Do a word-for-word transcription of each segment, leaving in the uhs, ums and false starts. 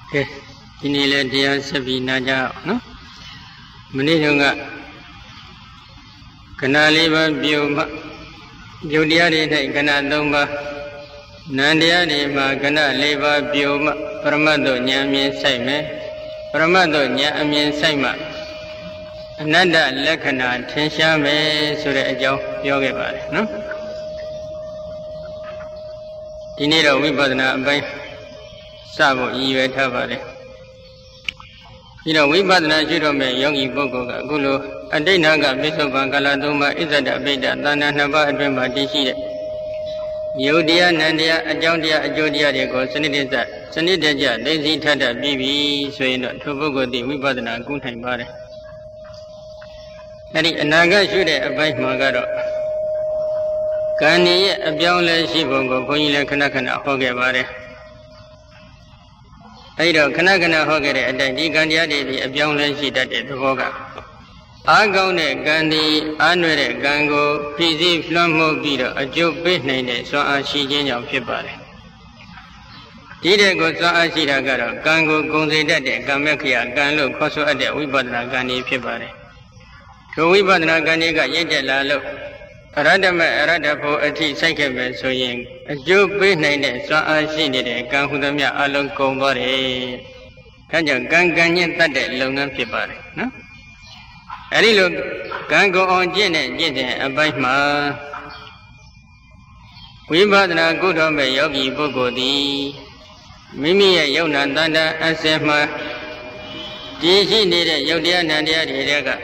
Okay, inilah dia sebenarnya, no? Menihunga kenaliba bioma jodia di naik kena domba nandia di ma kena leba bioma permado nyamien saime permado nyamien saima nanda lekana tensya me sura jauh yoga bare, no? Ini dah wibadana baik sabo iwe thabare. Ini wibadana jiro me yogi bogo ka gulu adai naga bisoban kala duma izada beda tanah naba adwe mati shi de. Yaudiya nandiya ajang dia ajo dia de ko sanit de sanit de ja desi thada bi bi so yin do thu bogo ti wibadana ku thai bare. Adi anaga shu de abai ma ka do kani ye apyaung le shi bong ko bhonji le khana khana ho ke bare. Ai do khana khana ho ke de atai di kan tia de di apyaung le shi tat de thabo ka a kaung ne kan di a nwe de kan ko phi si phluan mo pi do ajou pe nai de swan a shi chin jaung phit bare. Di de ko swan a shi da ka do kan ko gung sai tat de kan mek khya kan lo khaw so at de wibadana kan ni phit bare. Tho wibadana kan ni ka yit tet la lo Radama Radapo ati Sakame so yin a joke be nine so I see it can who the mea alone come body. Can you gan ganyan that long and pipare? No? Any look can go on Jenny, Jenny, and by ma. We bought a good on yogi bogodi. Mimi a yona danda and sema. Did she need a yodia nandia de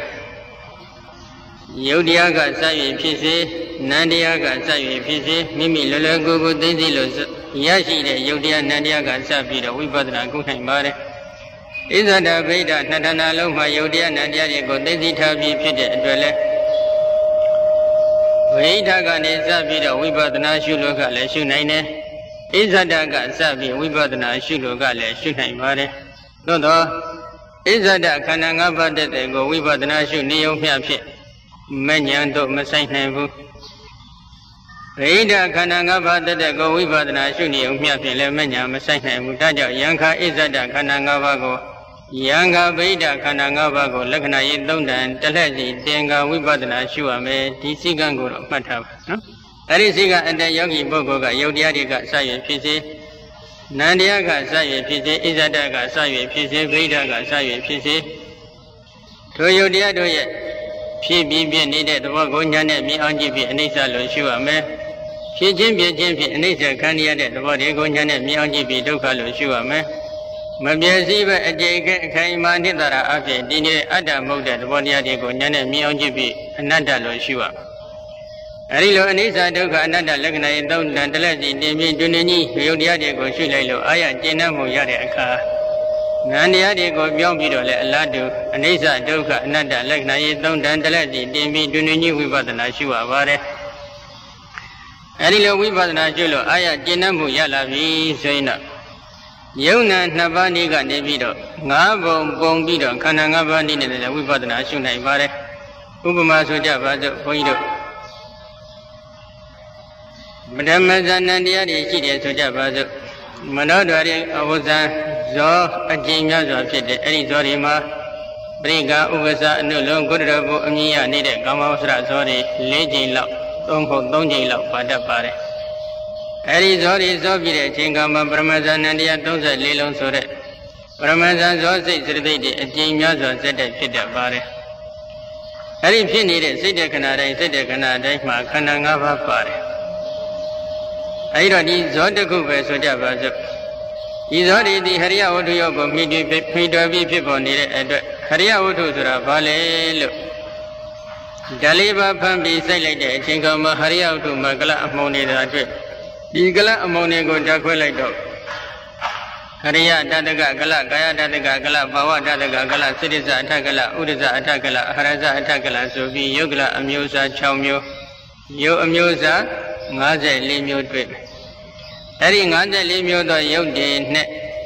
Yodia got Savi Pisi, Nadia got Savi Pisi, Mimi Lula Gugu Desilos, Yashi, Yodia Nadia got Savi, the Wibadana Gutan Bare. Is that a Veda, Natana Loma, Yodia Nadia go Desi Tabi Pite, Dwelle? Veda got Savi, the Wibadana Shuloka, Leshunine. Is that a got Savi, Wibadana Shuloka, Leshunine Bare? No, no. Is that a Kanangaba that they go Wibadana Shu Neo Piapit? Manyan do Masai Nabu Reda Kananga that go wibadana shuni of Miapile Manya Masai Nabu Taja Yanka Izada Kanangabago Yanga Veda Kanangabago Lakana Yidonda Talazi Denga wibadana Shuame Tisigango Matab. Arisiga and the Yogi Bogoga Yodiadiga Saye Pisi Nandiaga Saye Pisi Izadaga Saye Pisi Vedaga Saye Pisi Toyodia do yet. She be needed the work on Yanet, me on G P, and Nisa Lushua me. She Jim be Jim, and Nisa Candia, the body go Yanet, me on G P, Doka Lushua me. Mabia Ziva, a Jay came on Nidara after dinner, Adam Moda, the body go Yanet, me on G P, and Nanda Lushua. Arilo and Nisa Doka, another Lagna, don't Dandalazi, Demi Dunini, Yodia go Shulelo, Aya, Jena Moyada. Nandia de go beyond Bido, Ladu, and Isa Doka, Nanda, Lagna, don't Dandalazi, Demi Dunini, we bought the Nashua Vare. Arilo, we bought the Najulo, Aya, Jenamu Yalavi, Zaina. Yona Navani got Nevido, Nabo, Bombido, Kanangabani, and we bought the Nashuna Vare. Ubama Soja Vazo, Poido. Madame Zanandia, the Chidi Soja Vazo. Manodari, I was a Jamia of Eddie Zorima, Briga, Uvasa, no long good rabo, Mia needed Gamosra Zori, Lady Love, Uncle Donji Love, Padapare. Eddie Zori is obvious, Chingama, Ramazan, and the Adoza Lilon Sore. Ramazan Zosi, a Jamia said that Pidapare. Eddie Pin needed, said the Canada, said the Canada, Makananga Pare. I don't need Zodaku Soja Bazo. Is already the Haria Oduyo, Midabi people needed at Haria Odusura Vale. Daliba Pambi Silent, Chingama Haria to Magala Amoni that way. Igala Amoni go Jaquelite dog. Haria Dadaga Gala, Gaya Dadaga Gala, Bawa Dadaga Gala, Sidiza Atagala, Udiza Atagala, Haraza Atagala, Sobi, Yogla, Amusa, Chaumio, Yo Amusa, Maze, Limio Trip. Heading on the Limio, the Yodi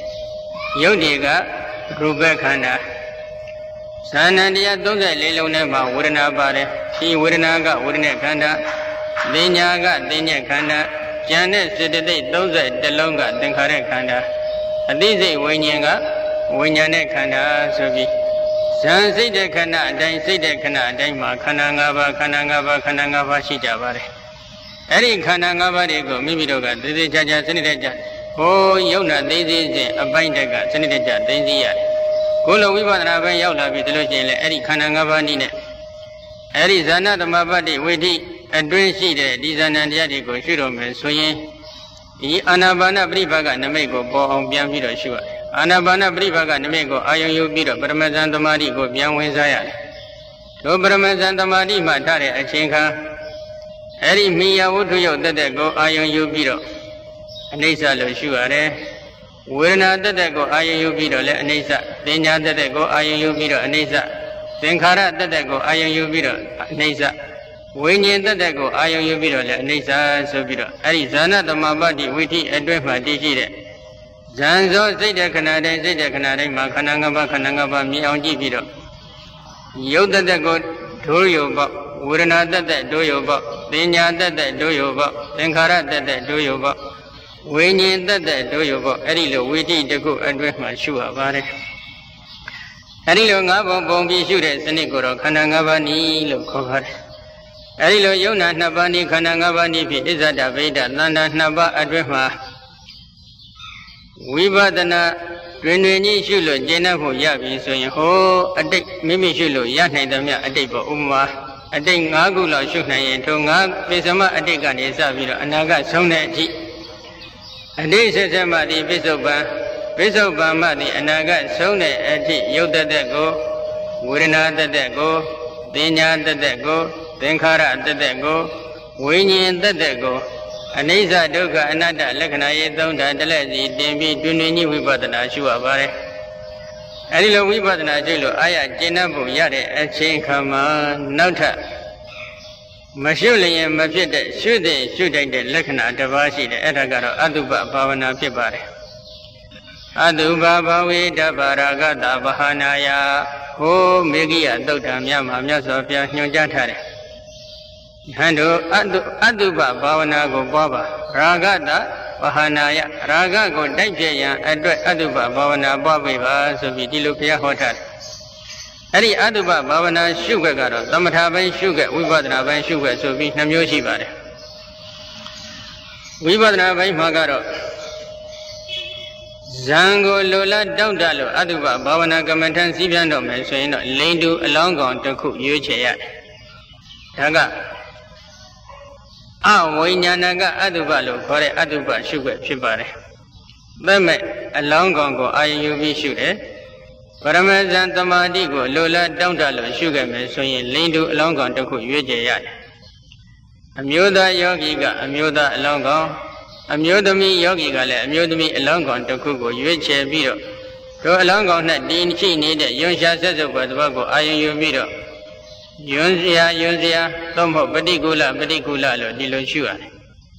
Yodiga, Rubekanda. Sanandia don't let Lilo Neba, wouldn't about it. She wouldn't have got wouldn't Kanda. Dinya got Dinya Kanda. Janet said the day, those at the longer than correct Kanda. အသိစိတ်ဝိညာဉ်ကဝိညာဉ်နဲ့ခန္ဓာဆိုပြီးဇန်စိတ်တဲ့ခဏအတိုင်းစိတ်တဲ့ခဏအတိုင်းမှာခန္ဓာ၅ပါးခန္ဓာ၅ပါးခန္ဓာ၅ပါးရှိကြပါတယ်အဲ့ဒီခန္ဓာ၅ပါးတွေကိုမိမိတို့ကသေသေးချာချာစနစ်တကျဟိုယုံနာသိသိချင်းအပိုင်းတက်ကစနစ်တကျသိသိရတယ်ကိုယ်လိုဝိပဿနာပဲရောက်လာပြီဒါလို့ရှိရင်လည်းအဲ့ဒီခန္ဓာ၅ပါးနည်းနဲ့အဲ့ဒီဇာနာသမပတ္တိဝိဋ္ဌိအတွင်းရှိတဲ့ဒီဇာဏတရားတွေကိုရှုတော့မယ်ဆိုရင်ဒီအာနာပါနပရိပါကနမိတ်ကိုပေါ်အောင်ပြန်ပြီးတော့ရှုရတယ်အာနာပါနပရိပါကနမိတ်ကိုအာယုံယူပြီးတော့ပရမဇန်သမာဓိကိုပြန်ဝင်စားရတယ်ထိုပရမဇန်သမာဓိမှထားတဲ့အချိန်ခါအဲ့ဒီမိယဝတ္ထုယုတ်တက်တဲ့ကိုအာယုံယူပြီးတော့အနိစ္စလို့ရှုရတယ်ဝေဒနာတက်တဲ့ကိုအာယုံယူပြီးတော့လည်းအနိစ္စသင်ညာတက်တဲ့ကိုအာယုံယူပြီးတော့အနိစ္စသင်္ခါရတက်တဲ့ကိုအာယုံယူပြီးတော့အနိစ္စဝိညာဉ်တက်တဲ့ကိုအာယုံယူပြီးတော့လည်းအနိစ္စဆိုပြီးတော့အဲ့ဒီဇာနာသမပတ္တိဝိဋ္ဌိအတွင်းမှာတည်ရှိတဲ့ဇန်ဇောစိတ်တဲ့ခဏတိုင်းစိတ်တဲ့ခဏတိုင်းမှာခန္ဓာ၅ပါးခန္ဓာ၅ပါးမြင်အောင်ကြည့်ပြီးတော့ယုတ်တက်တဲ့ကိုဒုယုပေါ့ဝေဒနာတက်တဲ့ဒုယုပေါ့သင်ညာတက်တဲ့ဒုယုပေါ့သင်္ခါရတက်တဲ့ဒုယုပေါ့ဝိညာဉ်တက်တဲ့ဒုယုပေါ့အဲ့ဒီလိုဝိဋ္ဌိတစ်ခုအတွင်းမှာရှုရပါတယ်အဲ့ဒီလိုငါးပုံပုံပြီးရှုတဲ့စနစ်ကိုတော့ခန္ဓာ၅ပါးနည်းလို့ခေါ်ပါတယ်အဲ့ဒီလိုယုံနာနှစ်ပါးနည်းခန္ဓာ၅ပါးနည်းဖြင့်ဣဇဒဗိဒ္ဓသန္တာနှစ်ပါးအတွင်းမှာဝိပဿနာတွင်တွင်ကြီးရှုလို့ကျင့်တတ်ဖို့ရပြီဆိုရင်ဟိုအတိတ်မိမိရှုလို့ရနိုင်သမျှအတိတ်ပေါ့ဥပမာအတိတ်၅ခုလောက်ရှုနိုင်ရင်ထို၅ပိစမအတိတ်ကနေစပြီးတော့အနာဂတ်ဆုံးတဲ့အထိအတိတ်ဆက်ဆက်မှဒီပိစုပ္ပံပိစုပ္ပံမှဒီအနာဂတ်ဆုံးတဲ့အထိယုတ်တတ်တဲ့ကိုဝေဒနာတတ်တဲ့ကိုသင်ညာတတ်တဲ့ကိုသင်္ခါရတတ်တဲ့ကိုဝိညာဉ်တတ်တဲ့ကိုအနိစ္စဒုက္ခအနတ္တလက္ခဏာရေးသုံးဓာတ်တလက်စီတင်ပြီးတွင်တွင်ကြီးဝိပဿနာရှုရပါတယ်အဲဒီလိုဝိပဿနာရှုလို့အာရကျင့်တတ်ဖို့ရတဲ့အချိန်ခါမှာနောက်ထပ်မရှုလျင်မဖြစ်တဲ့ရှုတဲ့ရှုတိုက်တဲ့လက္ခဏာတစ်ပါးရှိတယ်အဲ့ဒါကတော့အတုပဘာဝနာဖြစ်ပါတယ်အတုပဘဝေတဗရာဂတဗဟာနာယဟိုမေဂိယသုတ်တံမြတ်မှာမြတ်စွာဘုရားညွှန်ကြားထားတယ်ဟန်တို့အတုအတုပဘာဝနာကိုပွားပါရာဂတဗဟာနာယရာဂကိုတိုက်ပြရန်အတွက်အတုပဘာဝနာပွားပေးပါဆိုပြီးဒီလိုဘုရားဟောထားတယ်အဲ့ဒီအတုပဘာဝနာရှုခွက်ကတော့သမထပိုင်းရှုခွက်ဝိပဿနာပိုင်းရှုခွက်ဆိုပြီးနှမျိုးရှိပါတယ်ဝိပဿနာပိုင်းမှာကတော့ဇံကိုလိုလားတောင့်တလို့အတုပဘာဝနာကမ္မထံစည်းပြန်တော့မယ်ဆိုရင်တော့လိန်တူအလောင်းကောင်တစ်ခုရွေးချယ်ရတယ်ဒါကအဝိညာဏကအတုပလို့ခေါ်တဲ့အတုပရှုခွက်ဖြစ်ပါတယ်သက်မဲ့အလောင်းကောင်ကိုအာရုံယူပြီးရှုတယ်ပရမဇန်သမာဓိကိုလိုလားတောင့်တလို့ရှုခဲ့မယ်ဆိုရင်လိန်တူအလောင်းကောင်တစ်ခုရွေးချယ်ရတယ်အမျိုးသားယောဂီကအမျိုးသားအလောင်းကောင်အမျိုးသမီးယောဂီကလည်းအမျိုးသမီးအလောင်းကောင်တစ်ခုကိုရွေးချယ်ပြီးတော့ထိုအလောင်းကောင်နဲ့တည်ရှိနေတဲ့ယွန်ရှာဆက်စုပ်ဘသဘောကိုအာရုံယူပြီးတော့ယွန်စရာယွန်စရာသို့မဟုတ်ပฏิကူလပฏิကူလလို့ဒီလိုရှုရတယ်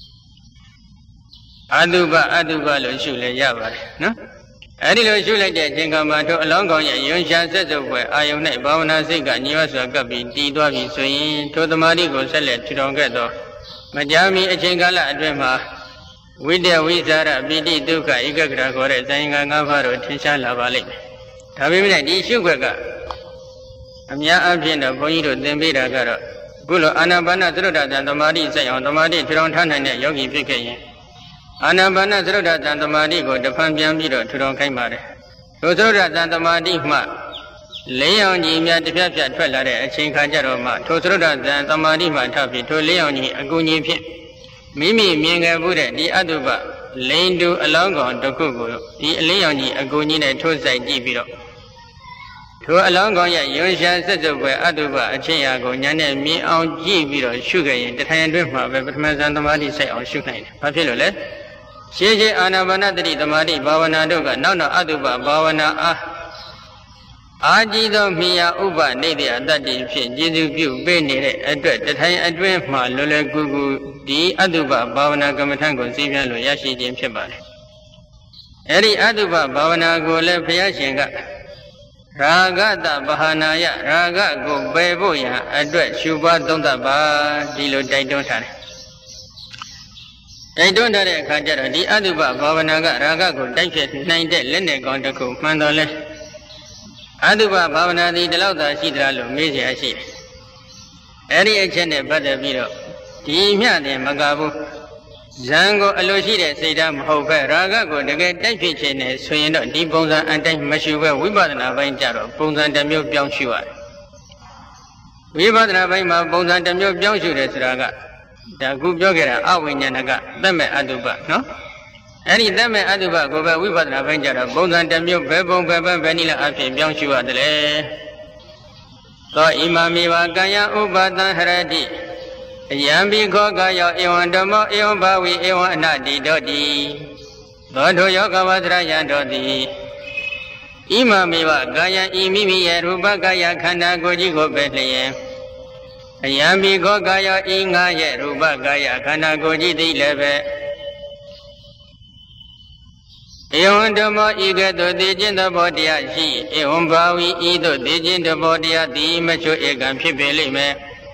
အတုပအတုပလို့ရှုလဲရပါတယ်နော်အဲ့ဒီလိုရှုလိုက်တဲ့အချိန်ကမှထိုအလောင်းကောင်ရဲ့ယွန်ရှာဆက်စုပ်ဘအာယုန်နဲ့ဘာဝနာစိတ်ကညီဝစွာကပ်ပြီးတည်သွားပြီဆိုရင်ထိုသမာဓိကိုဆက်လက်ထူထောင်ခဲ့တော့မကြာမီအချိန်ကာလအတွင်းမှာဝိတ္တဝိဇာရပိဋိဒုက္ခဧကဂရခေါ်တဲ့ဇာယင်္ဂ၅ပါးတို့ထင်ရှားလာပါလိမ့်မယ်ဒါပေမဲ့ဒီရှုခွက်ကအများအပြည့်တော့ဘုန်းကြီးတို့သင်ပေးတာကတော့အခုလိုအာနာပါနသရုဒ္ဓဇံသမာဓိစိုက်အောင်သမာဓိထူထောင်ထားနိုင်တဲ့ယောဂီဖြစ်ခဲ့ရင်အာနာပါနသရုဒ္ဓဇံသမာဓိကိုတဖန်ပြန်ပြီးတော့ထူထောင်ခိုင်းပါတယ်ထိုသရုဒ္ဓဇံသမာဓိမှလေးအောင်ကြီးများတစ်ပြက်ပြက်ထွက်လာတဲ့အချိန်ခါကျတော့မှထိုသရုဒ္ဓဇံသမာဓိမှထပ်ပြီးထိုလေးအောင်ကြီးအကူကြီးဖြင့်မိမိမြင်ခဲ့မှုတဲ့ဒီအတုပလိန်တူအလောင်းကောင်တစ်ခုကိုဒီအလင်းရောင်ကြီးအကူကြီးနဲ့ထိုးဆိုင်ကြည့်ပြီးတော့ထိုအလောင်းကောင်ရဲ့ယွန်ရှာဆက်စုပ်ပဲအတုပအချင်းရာကိုညာနဲ့မြင်အောင်ကြည့်ပြီးတော့ရှုခဲ့ရင်တထိုင်အတွင်းမှာပဲပထမဇန်သမာဓိစိုက်အောင်ရှုနိုင်တယ်။ဘာဖြစ်လို့လဲ။ရှင်းရှင်းအာနာပါနတတိသမာဓိဘာဝနာတို့ကနောက်နောက်အတုပဘာဝနာအားအာကြီးသောမိယာဥပနေတဲ့အတ္တတိဖြင့်ကျေစုပြုပေးနေတဲ့အတွက်တထိုင်အတွင်းမှာလွယ်လွယ်ကူကူဒီအတုပဘာဝနာကမ္မထံကိုသိပြန်လို့ရရှိခြင်းဖြစ်ပါတယ်။အဲဒီအတုပဘာဝနာကိုလည်းဘုရားရှင်ကရာဂတဗဟာနာယရာဂကိုပယ်ဖို့ရန်အတွက်ရှုပွားသုံးသပ်ပါဒီလိုတိုက်တွန်းထားတယ်။တိုက်တွန်းတဲ့အခါကျတော့ဒီအတုပဘာဝနာကရာဂကိုတိုက်ဖြတ်နိုင်တဲ့လက်နဲ့ကောင်းတစ်ခုမှန်တော်လဲအတုပဘာဝနာသည်ဒီလောက်သာရှိသလားလို့မေးเสียရှိတယ်အဲ့ဒီအချက်နဲ့ပတ်သက်ပြီးတော့ဒီမျှတယ်မကဘူးဇံကိုအလိုရှိတဲ့စိတ်ဓာတ်မဟုတ်ပဲရာဂကိုတကယ်တိုက်ဖြစ်ခြင်းနဲ့ဆိုရင်တော့ဒီပုံစံအတိုင်းမရှိဘဲဝိပဿနာပိုင်းကြတော့ပုံစံတစ်မျိုးပြောင်းရှုရတယ်ဝိပဿနာပိုင်းမှာပုံစံတစ်မျိုးပြောင်းရှုတယ်ဆိုတာကဒါခုပြောခဲ့တာအဝိညာဏကသက်မဲ့အတုပနော်အဲ့ဒီသက်မဲ့အတုပကိုပဲဝိပဿနာပိုင်းကြတော့ပုံစံတစ်မျိုးဘယ်ပုံဘယ်ဘက်ဘယ်နည်းလားအဖြစ်ပြောင်းရှုရတယ်လေသောဣမာမိဝကာယဥပါဒံဟရတိအယံဘိခောကာယောဧဝံဓမ္မောဧဝံဘာဝိဧဝံအနတ္တိတောတိသောထိုယောကဝသရယံတောတိဣမာမိဝကာယံဤမိမိရဲ့ရူပကာယခန္ဓာကိုယ်ကြီးကိုပဲလျင်အယံဘိခောကာယောဤငါရဲ့ရူပကာယခန္ဓာကိုယ်ကြီးသည်လည်းပဲဧဝံဓမ္မောဤကဲ့သို့သိခြင်းသဘောတရားရှိဧဝံဘာဝိဤသို့သိခြင်းသဘောတရားသည်မချွတ်ဧကံဖြစ်ပေလိမ့်မယ်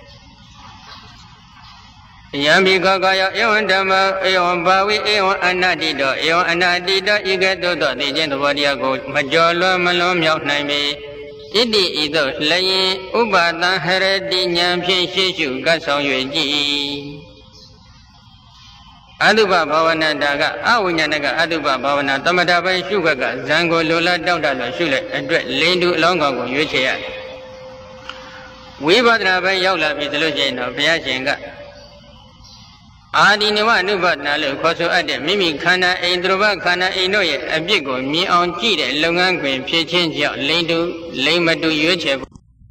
ယံဘိခောကာယောဧဝံဓမ္မောဧဝံဘာဝိဧဝံအနတ္တိတောဧဝံအနတ္တိတောဤကဲ့သို့သောသိခြင်းသဘောတရားကိုမကျော်လွန်မလွန်မြောက်နိုင်ပေဣတိဤသို့လျင်ဥပါဒံဟရတိဉာဏ်ဖြင့်ရှေ့ရှုကပ်ဆောင်၍ကြည်အတုပဘာဝနာတာကအဝိညာဏကအတုပဘာဝနာသမထပိုင်းရှုခက်ကဇံကိုလိုလားတောက်တလို့ရှုလိုက်အတွက်လိန်တူအလောင်းကောင်ကိုရွေးချယ်ရဝိပဿနာပိုင်းရောက်လာပြီဆိုလို့ရှိရင်တော့ဘုရားရှင်ကအာဒီနဝအနုပဒနာလို့ခေါ်ဆိုအပ်တဲ့မိမိခန္ဓာအိမ်သူတော်ဘာခန္ဓာအိမ်တို့ရဲ့အပြစ်ကိုမြင်အောင်ကြည့်တဲ့လုပ်ငန်းခွင်ဖြစ်ချင်းကြောင့်လိန်တူလိန်မတူရွေးချယ်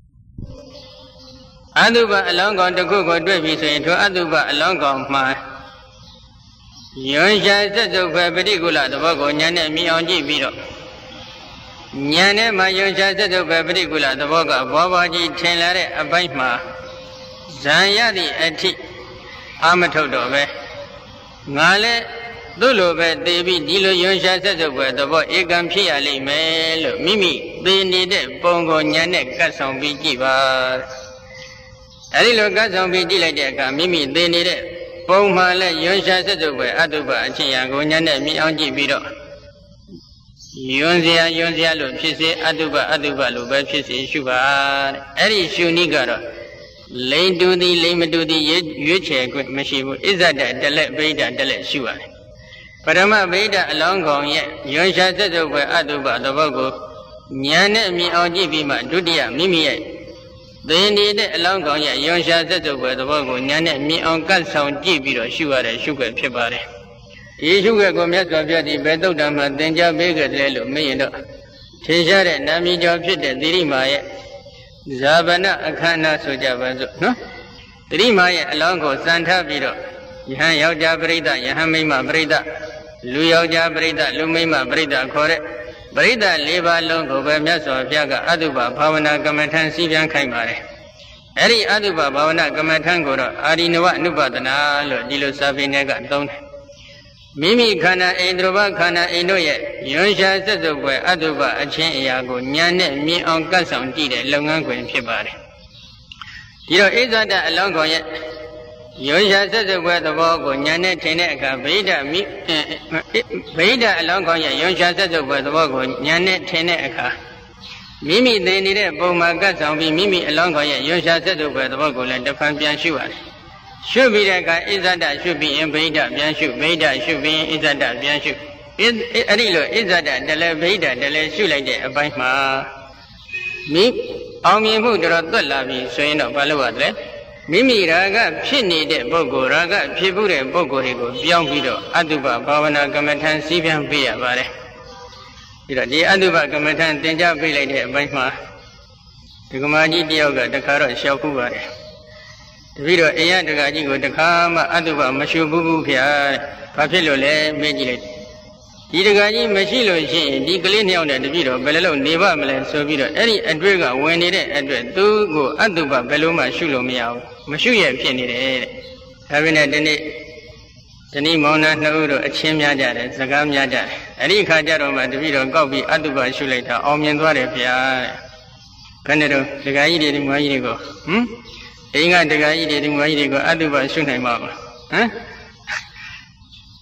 အတုပအလောင်းကောင်တစ်ခုကိုတွေ့ပြီဆိုရင်ထိုအတုပအလောင်းကောင်မှာယွန်ရှာစက်စုပ်ပဲပฏิကူလသဘောကိုဉာဏ်နဲ့မြင်အောင်ကြည့်ပြီးတော့ဉာဏ်နဲ့မှယွန်ရှာစက်စုပ်ပဲပฏิကူလသဘောကဘောဘောကြီးထင်လာတဲ့အပိုင်းမှာဇံရသည့်အထိအာမထုတ်တော့ပဲငါလည်းသူ့လိုပဲသိပြီးဒီလိုယွန်ရှာစက်စုပ်ပဲသဘောဧကံဖြစ်ရလိမ့်မယ်လို့မိမိသိနေတဲ့ပုံကိုဉာဏ်နဲ့ကတ်ဆောင်ပြီးကြည့်ပါအဲဒီလိုကတ်ဆောင်ပြီးကြည့်လိုက်တဲ့အခါမိမိသိနေတဲ့ပုံမှန်လဲယွန်ရှာစက်စုပ်ပဲအတုပအချင်းရာကိုဉာဏ်နဲ့မြင်အောင်ကြည့်ပြီးတော့ယွန်စရာယွန်စရာလို့ဖြစ်စေအတုပအတုပလို့ပဲဖြစ်စေရှုပါတဲ့အဲ့ဒီရှုနည်းကတော့လိန်တူသည်လိန်မတူသည်ရွေးချယ်ခွင့်မရှိဘူးဣဇဒတလက်ဗိဒတလက်ရှုရတယ်ပရမဗိဒအလောင်းကောင်ရဲ့ယွန်ရှာစက်စုပ်ပဲအတုပသဘောကိုဉာဏ်နဲ့မြင်အောင်ကြည့်ပြီးမှဒုတိယမိမိရဲ့သိနေတဲ့အလောင်းကောင်ရဲ့ယွန်ရှာစက်စုပ်ပဲသဘောကိုဉာဏ်နဲ့မြင်အောင်ကတ်ဆောင်ကြည့်ပြီးတော့ရှုရတဲ့ရှုခွင့်ဖြစ်ပါတယ်ဒီရှုခွင့်ကိုမြတ်စွာဘုရားဒီဘယ်သုတ်တံမှာသင်ကြားပေးခဲ့တယ်လို့မေးရင်တော့ထင်ရှားတဲ့နာမည်ကျော်ဖြစ်တဲ့သီရိမာရဲ့ဇာဗနအခမ်းအနားဆိုကြပါစို့နော်သီရိမာရဲ့အလောင်းကိုစံထားပြီးတော့ယဟန်ယောက်ျားပရိသတ်ယဟန်မိန်းမပရိသတ်လူယောက်ျားပရိသတ်လူမိန်းမပရိသတ်ခေါ်တဲ့ပရိသတ်၄ပါးလုံးကိုပဲမြတ်စွာဘုရားကအတုပဘာဝနာကမ္မထံစီပြန်ခိုင်းပါတယ်အဲ့ဒီအတုပဘာဝနာကမ္မထံကိုတော့အာရိနဝအနုပဒနာလို့ဒီလိုစာပေနဲ့ကသုံးတယ်မိမိခန္ဓာအိန္ဒြဘခန္ဓာအိမ်တို့ရဲ့ယွန်ရှာစက်စုပ်ပွဲအတုပအချင်းအရာကိုဉာဏ်နဲ့မြင်အောင်ကတ်ဆောင်ကြည့်တဲ့လုပ်ငန်းခွင်ဖြစ်ပါတယ်ဒီတော့ဣဇဒအလောင်းကောင်ရဲ့ယွန်ရှာစက်စုပ်ပွဲသဘောကိုဉာဏ်နဲ့ထင်တဲ့အခါဗိဒမိဗိဒအလောင်းကောင်ရဲ့ယွန်ရှာစက်စုပ်ပွဲသဘောကိုဉာဏ်နဲ့ထင်တဲ့အခါမိမိသိနေတဲ့ပုံမှာကတ်ဆောင်ပြီးမိမိအလောင်းကောင်ရဲ့ယွန်ရှာစက်စုပ်ပွဲသဘောကိုလည်းတစ်ဖန်ပြန်ရှုရတယ်ရှုပြီးတဲ့အခါဣဇဒရှုပြီးရင်ဗိဒပြန်ရှုဗိဒရှုပြီးရင်ဣဇဒပြန်ရှုအဲ့ဒီလိုဣဇဒတလည်းဗိဒတလည်းရှုလိုက်တဲ့အပိုင်းမှာမိအောင်မြင်မှုတော်သွက်လာပြီဆိုရင်တော့ဘာလို့ရလဲမိမိရာဂဖြစ်နေတဲ့ပုဂ္ဂိုလ်ရာဂဖြစ်မှုတဲ့ပုဂ္ဂိုလ်တွေကိုပြောင်းပြီးတော့အတုပဘာဝနာကမ္မထံစီးပြန်ပေးရပါတယ်ပြီးတော့ဒီအတုပကမ္မထံသင်ကြားပေးလိုက်တဲ့အပိုင်းမှာဒီကမာကြီးတယောက်ကတခါတော့လျှောက်ခုပါတယ်တပည့်တော်အိယတကာကြီးကိုတခါမှအတုပမရှုဘူးဘူးဗျာဘာဖြစ်လို့လဲမေးကြည့်လိုက်ဒီတကာကြီးမရှိလို့ရှိရင်ဒီကလေးနှစ်ယောက်နဲ့တပည့်တော်ဘယ်လိုလုပ်နေပါမလဲဆိုပြီးတော့အဲ့ဒီအတွေ့ကဝင်နေတဲ့အတွက်သူ့ကိုအတုပဘယ်လိုမှရှုလို့မရဘူးမရှုရဖြစ်နေတယ်တဲ့ဒါပေမဲ့ဒီနေ့ဒီနေ့မောင်နှံနှစ်ဦးတို့အချင်းများကြတယ်စကားများကြတယ်အဲ့ဒီအခါကျတော့မှတပည့်တော်ကောက်ပြီးအတုပရှုလိုက်တာအောင်မြင်သွားတယ်ဗျာတဲ့ခဏတော့တကာကြီးတွေဒီမကြီးတွေကိုဟမ်အိမ်ကတကာကြီးတွေဒီမကြီးတွေကိုအတုပရှုနိုင်မှာမလားဟမ်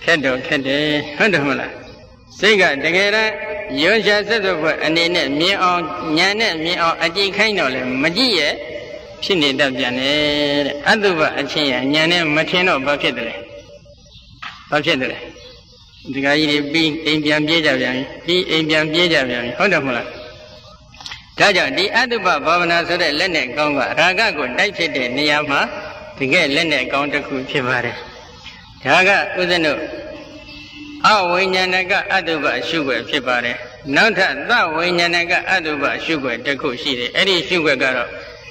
ခက်တော့ခက်တယ်ဟုတ်တယ်မလားစိတ်ကတကယ်တော့ရွှရှာဆက်သွယ်အနေနဲ့မြင်အောင်ညာနဲ့မြင်အောင်အကြည့်ခိုင်းတော့လေမကြည့်ရဲ့ဖြစ်နေတတ်ပြန်တယ်တဲ့အတုပအချင်းရညာနဲ့မထင်တော့ဘာဖြစ်တယ်ဘာဖြစ်တယ်ဒီကကြီးတွေပြီးအိမ်ပြန်ပြေးကြပြန်ပြီပြီးအိမ်ပြန်ပြေးကြပြန်ပြီဟုတ်တယ်မလားဒါကြောင့်ဒီအတုပဘာဝနာဆိုတဲ့လက်နဲ့ကောင်းကရာဂကိုတိုက်ဖြစ်တဲ့နေရာမှာတကယ်လက်နဲ့ကောင်းတစ်ခုဖြစ်ပါတယ်ဒါကဥစ္စနုအဝိညာဏကအတုပရှုွယ်ဖြစ်ပါတယ်နောက်ထပ်သဝိညာဏကအတုပရှုွယ်တစ်ခုရှိတယ်အဲ့ဒီရှုွယ်ကတော့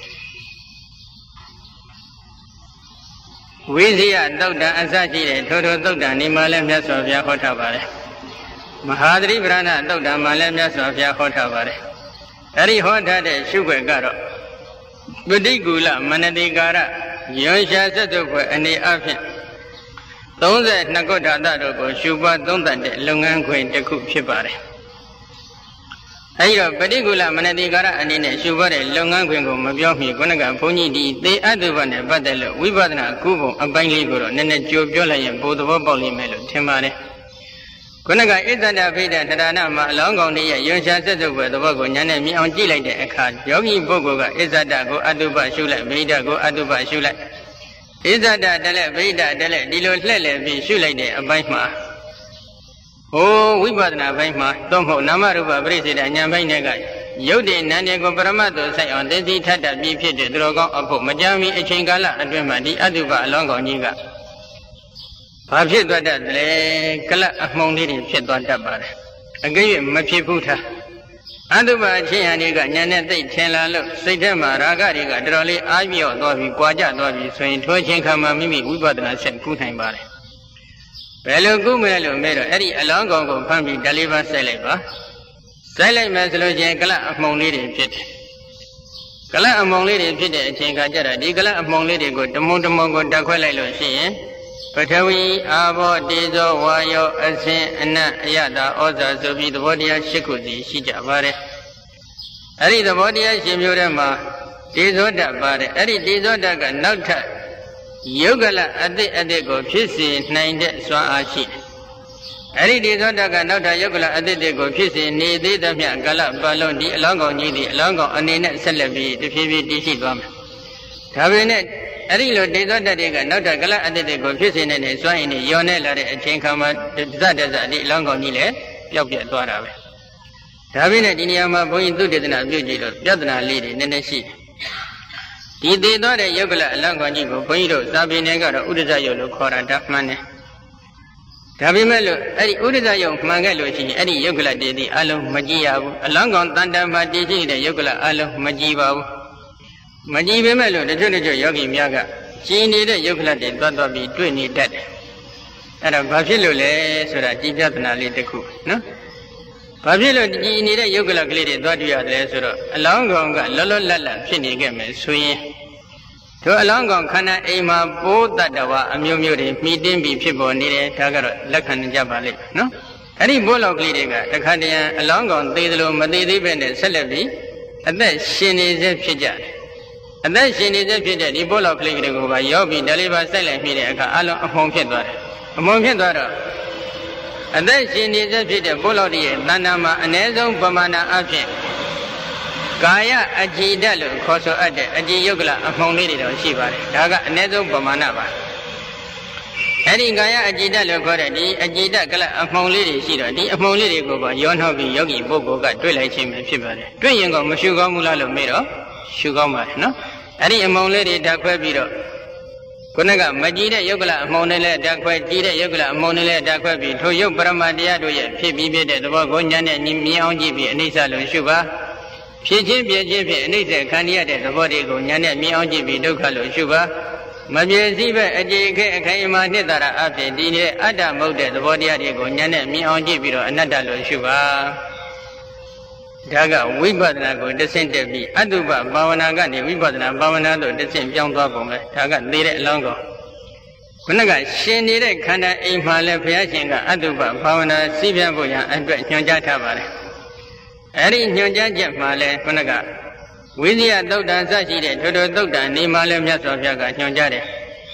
ဝိဇိယသုတ်တံအစရှိတဲ့ထိုထိုသုတ်တံဒီမှာလည်းမြတ်စွာဘုရားဟောထားပါတယ်မဟာသတိပဋ္ဌာန်သုတ်တံမှာလည်းမြတ်စွာဘုရားဟောထားပါတယ်အဲ့ဒီဟောထားတဲ့ရှုွယ်ကတော့ပဋိကူလမနတိကာရရွှရှာဆက်သွယ်အနေအချင်းသုံးဆယ်နှစ်ခုဓာတ်တို့ကိုရှုပွားသုံးသပ်တဲ့လုပ်ငန်းခွင်တစ်ခုဖြစ်ပါတယ်အဲဒီတော့ပဋိကူလမနတိကာရအနေနဲ့ရှုပွားတဲ့လုပ်ငန်းခွင်ကိုမပြောမီခုနကဘုန်းကြီးဒီသေအတုပနဲ့ပတ်သက်လို့ဝိပဿနာကုပုံအပိုင်းလေးကိုတော့နည်းနည်းကြိုပြောလိုက်ရင်ပိုသဘောပေါက်လိမ့်မယ်လို့ထင်ပါတယ်ခုနကအစ္ဆဒဖိဒဌာနမှာအလောင်းကောင်တွေရဲ့ရွှရှာဆက်သွယ်သဘောကိုညာနဲ့မြင်အောင်ကြည့်လိုက်တဲ့အခါယောဂီပုဂ္ဂိုလ်ကအစ္ဆဒကိုအတုပရှုလိုက်ဗိဒကိုအတုပရှုလိုက်ဣဇဒတလည်းဗိဒတလည်းဒီလိုလှည့်လည်ပြီးရှုလိုက်တဲ့အပိုင်းမှာဟိုဝိပဿနာပိုင်းမှာသို့မဟုတ်နာမရူပပရိစ္ဆေဒဉာဏ်ပိုင်းတွေကရုပ်တည်နာမ်တွေကိုပရမတ်သို့ဆိုင်အောင်သိသိထပ်ထပ်ပြီးဖြစ်တဲ့သူတော်ကောင်းအဖို့မကြမ်းမီအချိန်ကာလအတွင်းမှာဒီအတုပအလောင်းကောင်ကြီးကဘာဖြစ်သွားတတ်လဲကလပ်အမှုန်လေးတွေဖြစ်သွားတတ်ပါတယ်အကယ်၍မဖြစ်ဘူးထားအတုပအချင်းရတွေကညာနဲ့သိထင်လာလို့စိတ်ထဲမှာရာဂတွေကတော်တော်လေးအားပြော့သွားပြီးကြွာကြသွားပြီးဆိုရင်ထိုချင်းခါမှမိမိဝိပဿနာဆက်ကူးနိုင်ပါတယ်ဘယ်လိုကူးမလဲလို့မေးတော့အဲ့ဒီအလောင်းကောင်ကိုဖမ်းပြီးဓာလေးပါဆက်လိုက်ပါဆက်လိုက်မယ်ဆိုလို့ချင်းကလပ်အမှုန်လေးတွေဖြစ်တယ်ကလပ်အမှုန်လေးတွေဖြစ်တဲ့အချိန်ခါကျတော့ဒီကလပ်အမှုန်လေးတွေကိုတမုံတမုံကိုတက်ခွဲလိုက်လို့ရှိရင်ပထဝီအာဘောတေဇောဝါယောအစင်အနတ်အယတာဩဇာဆိုပြီးသဘောတရား၈ခုစီရှိကြပါတယ်အဲ့ဒီသဘောတရားရှင်မျိုးထဲမှာတေဇောဓာတ်ပါတယ်အဲ့ဒီတေဇောဓာတ်ကနောက်ထပ်ယုတ်ကလအသစ်အသစ်ကိုဖြစ်စေနိုင်တဲ့စွမ်းအားရှိတယ်အဲ့ဒီတေဇောဓာတ်ကနောက်ထပ်ယုတ်ကလအသစ်တွေကိုဖြစ်စေနေသေးသမျှကလပတ်လုံးဒီအလောင်းကောင်ကြီးဒီအလောင်းကောင်အနေနဲ့ဆက်လက်ပြီးတဖြည်းဖြည်းတည်ရှိသွားမယ်ဒါပေမဲ့အဲ့ဒီလိုတေဇောဓာတ်တွေကနောက်ထပ်ကလအသစ်တွေကိုဖြစ်စေနေတဲ့စွမ်းရည်နဲ့ယောနေလာတဲ့အချိန်ခါမှာတစတစဒီအလောင်းကောင်ကြီးလည်းပျောက်ပြတ်သွားတာပဲဒါပေမဲ့ဒီနေရာမှာဘုန်းကြီးသုတေသနာပြုကြည့်လို့ပြဿနာလေးတွေနည်းနည်းရှိဒီသေးသွားတဲ့ယုတ်ကလအလောင်းကောင်ကြီးကိုဘုန်းကြီးတို့စာပေနဲ့ကတော့ဥဒ္ဒဇယုတ်လို့ခေါ်တာဒါမှန်တယ်ဒါပေမဲ့လို့အဲ့ဒီဥဒ္ဒဇယုတ်မှန်ခဲ့လို့ရှိရင်အဲ့ဒီယုတ်ကလတည်သည်အလုံးမကြည့်ရဘူးအလောင်းကောင်တန်တမှာတည်ရှိတဲ့ယုတ်ကလအလုံးမကြည့်ပါဘူးမကြည့်ပေမဲ့လို့တချို့တချို့ယောဂီများကကြည်နေတဲ့ယုတ်ကလတွေသွားသွားပြီးတွေ့နေတတ်တယ်အဲ့တော့ဘာဖြစ်လို့လဲဆိုတာကြည်ပြဿနာလေးတစ်ခုနော်ဘာဖြစ်လို့ကြည်နေတဲ့ယုတ်ကလကလေးတွေသွားတွေ့ရတယ်ဆိုတော့အလောင်းကောင်ကလောလောလတ်လတ်ဖြစ်နေခဲ့မယ်ဆိုရင်တို့အလောင်းကောင်ခန္ဓာအိမ်မှာပိုးတတ္တဝါအမျိုးမျိုးတွေမှီတင်းပြီးဖြစ်ပေါ်နေတယ်ဒါကတော့လက်ခံကြပါလိမ့်နော်အဲ့ဒီဘိုးလောက်ကလေးတွေကတခါတည်းအလောင်းကောင်သေးတယ်လို့မသေးသေးပဲနဲ့ဆက်လက်ပြီးအသက်ရှင်နေစေဖြစ်ကြတယ်အသက်ရှင်နေတဲ့ဖြစ်တဲ့ဒီဘိုးလောက်ကလေးတွေကိုပါရောက်ပြီးဓာလေးပါစိုက်လိုက်ပြီးတဲ့အခါအလုံးအမှုံဖြစ်သွားတယ်အမှုံဖြစ်သွားတော့အသက်ရှင်နေတဲ့ဖြစ်တဲ့ဘိုးလောက်ရဲ့တဏ္ဍာမှာအ ਨੇ ဆုံးပမာဏအဖြစ်ကာယအကြည်ဓာတ်လို့ခေါ်ဆိုအပ်တဲ့အကြည်ယုတ်ကလအမှုံလေးတွေတော့ရှိပါတယ်ဒါကအ ਨੇ ဆုံးပမာဏပါအဲ့ဒီကာယအကြည်ဓာတ်လို့ခေါ်တဲ့ဒီအကြည်ဓာတ်ကလအမှုံလေးတွေရှိတော့ဒီအမှုံလေးတွေကိုပါရောနှောက်ပြီးယောဂီပုဂ္ဂိုလ်ကတွေ့လိုက်ခြင်းပဲဖြစ်ပါတယ်တွေ့ရင်ကမရှုကောင်းဘူးလားလို့မေးတော့ရှုကောင်းပါတယ်နော်အဲ့ဒီအမှုံလေးတွေဓာတ်ခွဲပြီးတော့ခုနကမကြည့်တဲ့ယုတ်ကလအမှုံနဲ့လည်းဓာတ်ခွဲကြည့်တဲ့ယုတ်ကလအမှုံနဲ့လည်းဓာတ်ခွဲပြီးထိုယုတ်ပရမတရားတို့ရဲ့ဖြစ်ပြီးဖြစ်တဲ့သဘောကိုဉာဏ်နဲ့မြင်အောင်ကြည့်ပြီးအနိစ္စလို့ရှုပါဖြစ်ချင်းပြည့်ချင်းဖြင့်အနိစ္စခံရတဲ့သဘောတွေကိုဉာဏ်နဲ့မြင်အောင်ကြည့်ပြီးဒုက္ခလို့ရှုပါမပြည့်စည်ပဲအကြည်ခဲအခိုင်အမာနှစ်သာရအဖြစ်ဒီနေအတ္တမဟုတ်တဲ့သဘောတရားတွေကိုဉာဏ်နဲ့မြင်အောင်ကြည့်ပြီးတော့အနတ္တလို့ရှုပါဒါကဝိပဿနာကိုတဆင့်တက်ပြီးအတုပဘာဝနာကနေဝိပဿနာဘာဝနာသို့တဆင့်ပြောင်းသွားပုံပဲဒါကသိတဲ့အလောင်းကောင်ခုနကရှင်နေတဲ့ခန္ဓာအိမ်မှာလည်းဘုရားရှင်ကအတုပဘာဝနာစီးပြဖို့ရန်အတွက်ညွှန်ကြားထားပါတယ်အဲ့ဒီညွှန်ကြားချက်မှာလည်းခုနကဝိဇ္ဇာသုတ်တံစရှိတဲ့ထိုထိုသုတ်တံနေမှာလည်းမြတ်စွာဘုရားကညွှန်ကြားတယ်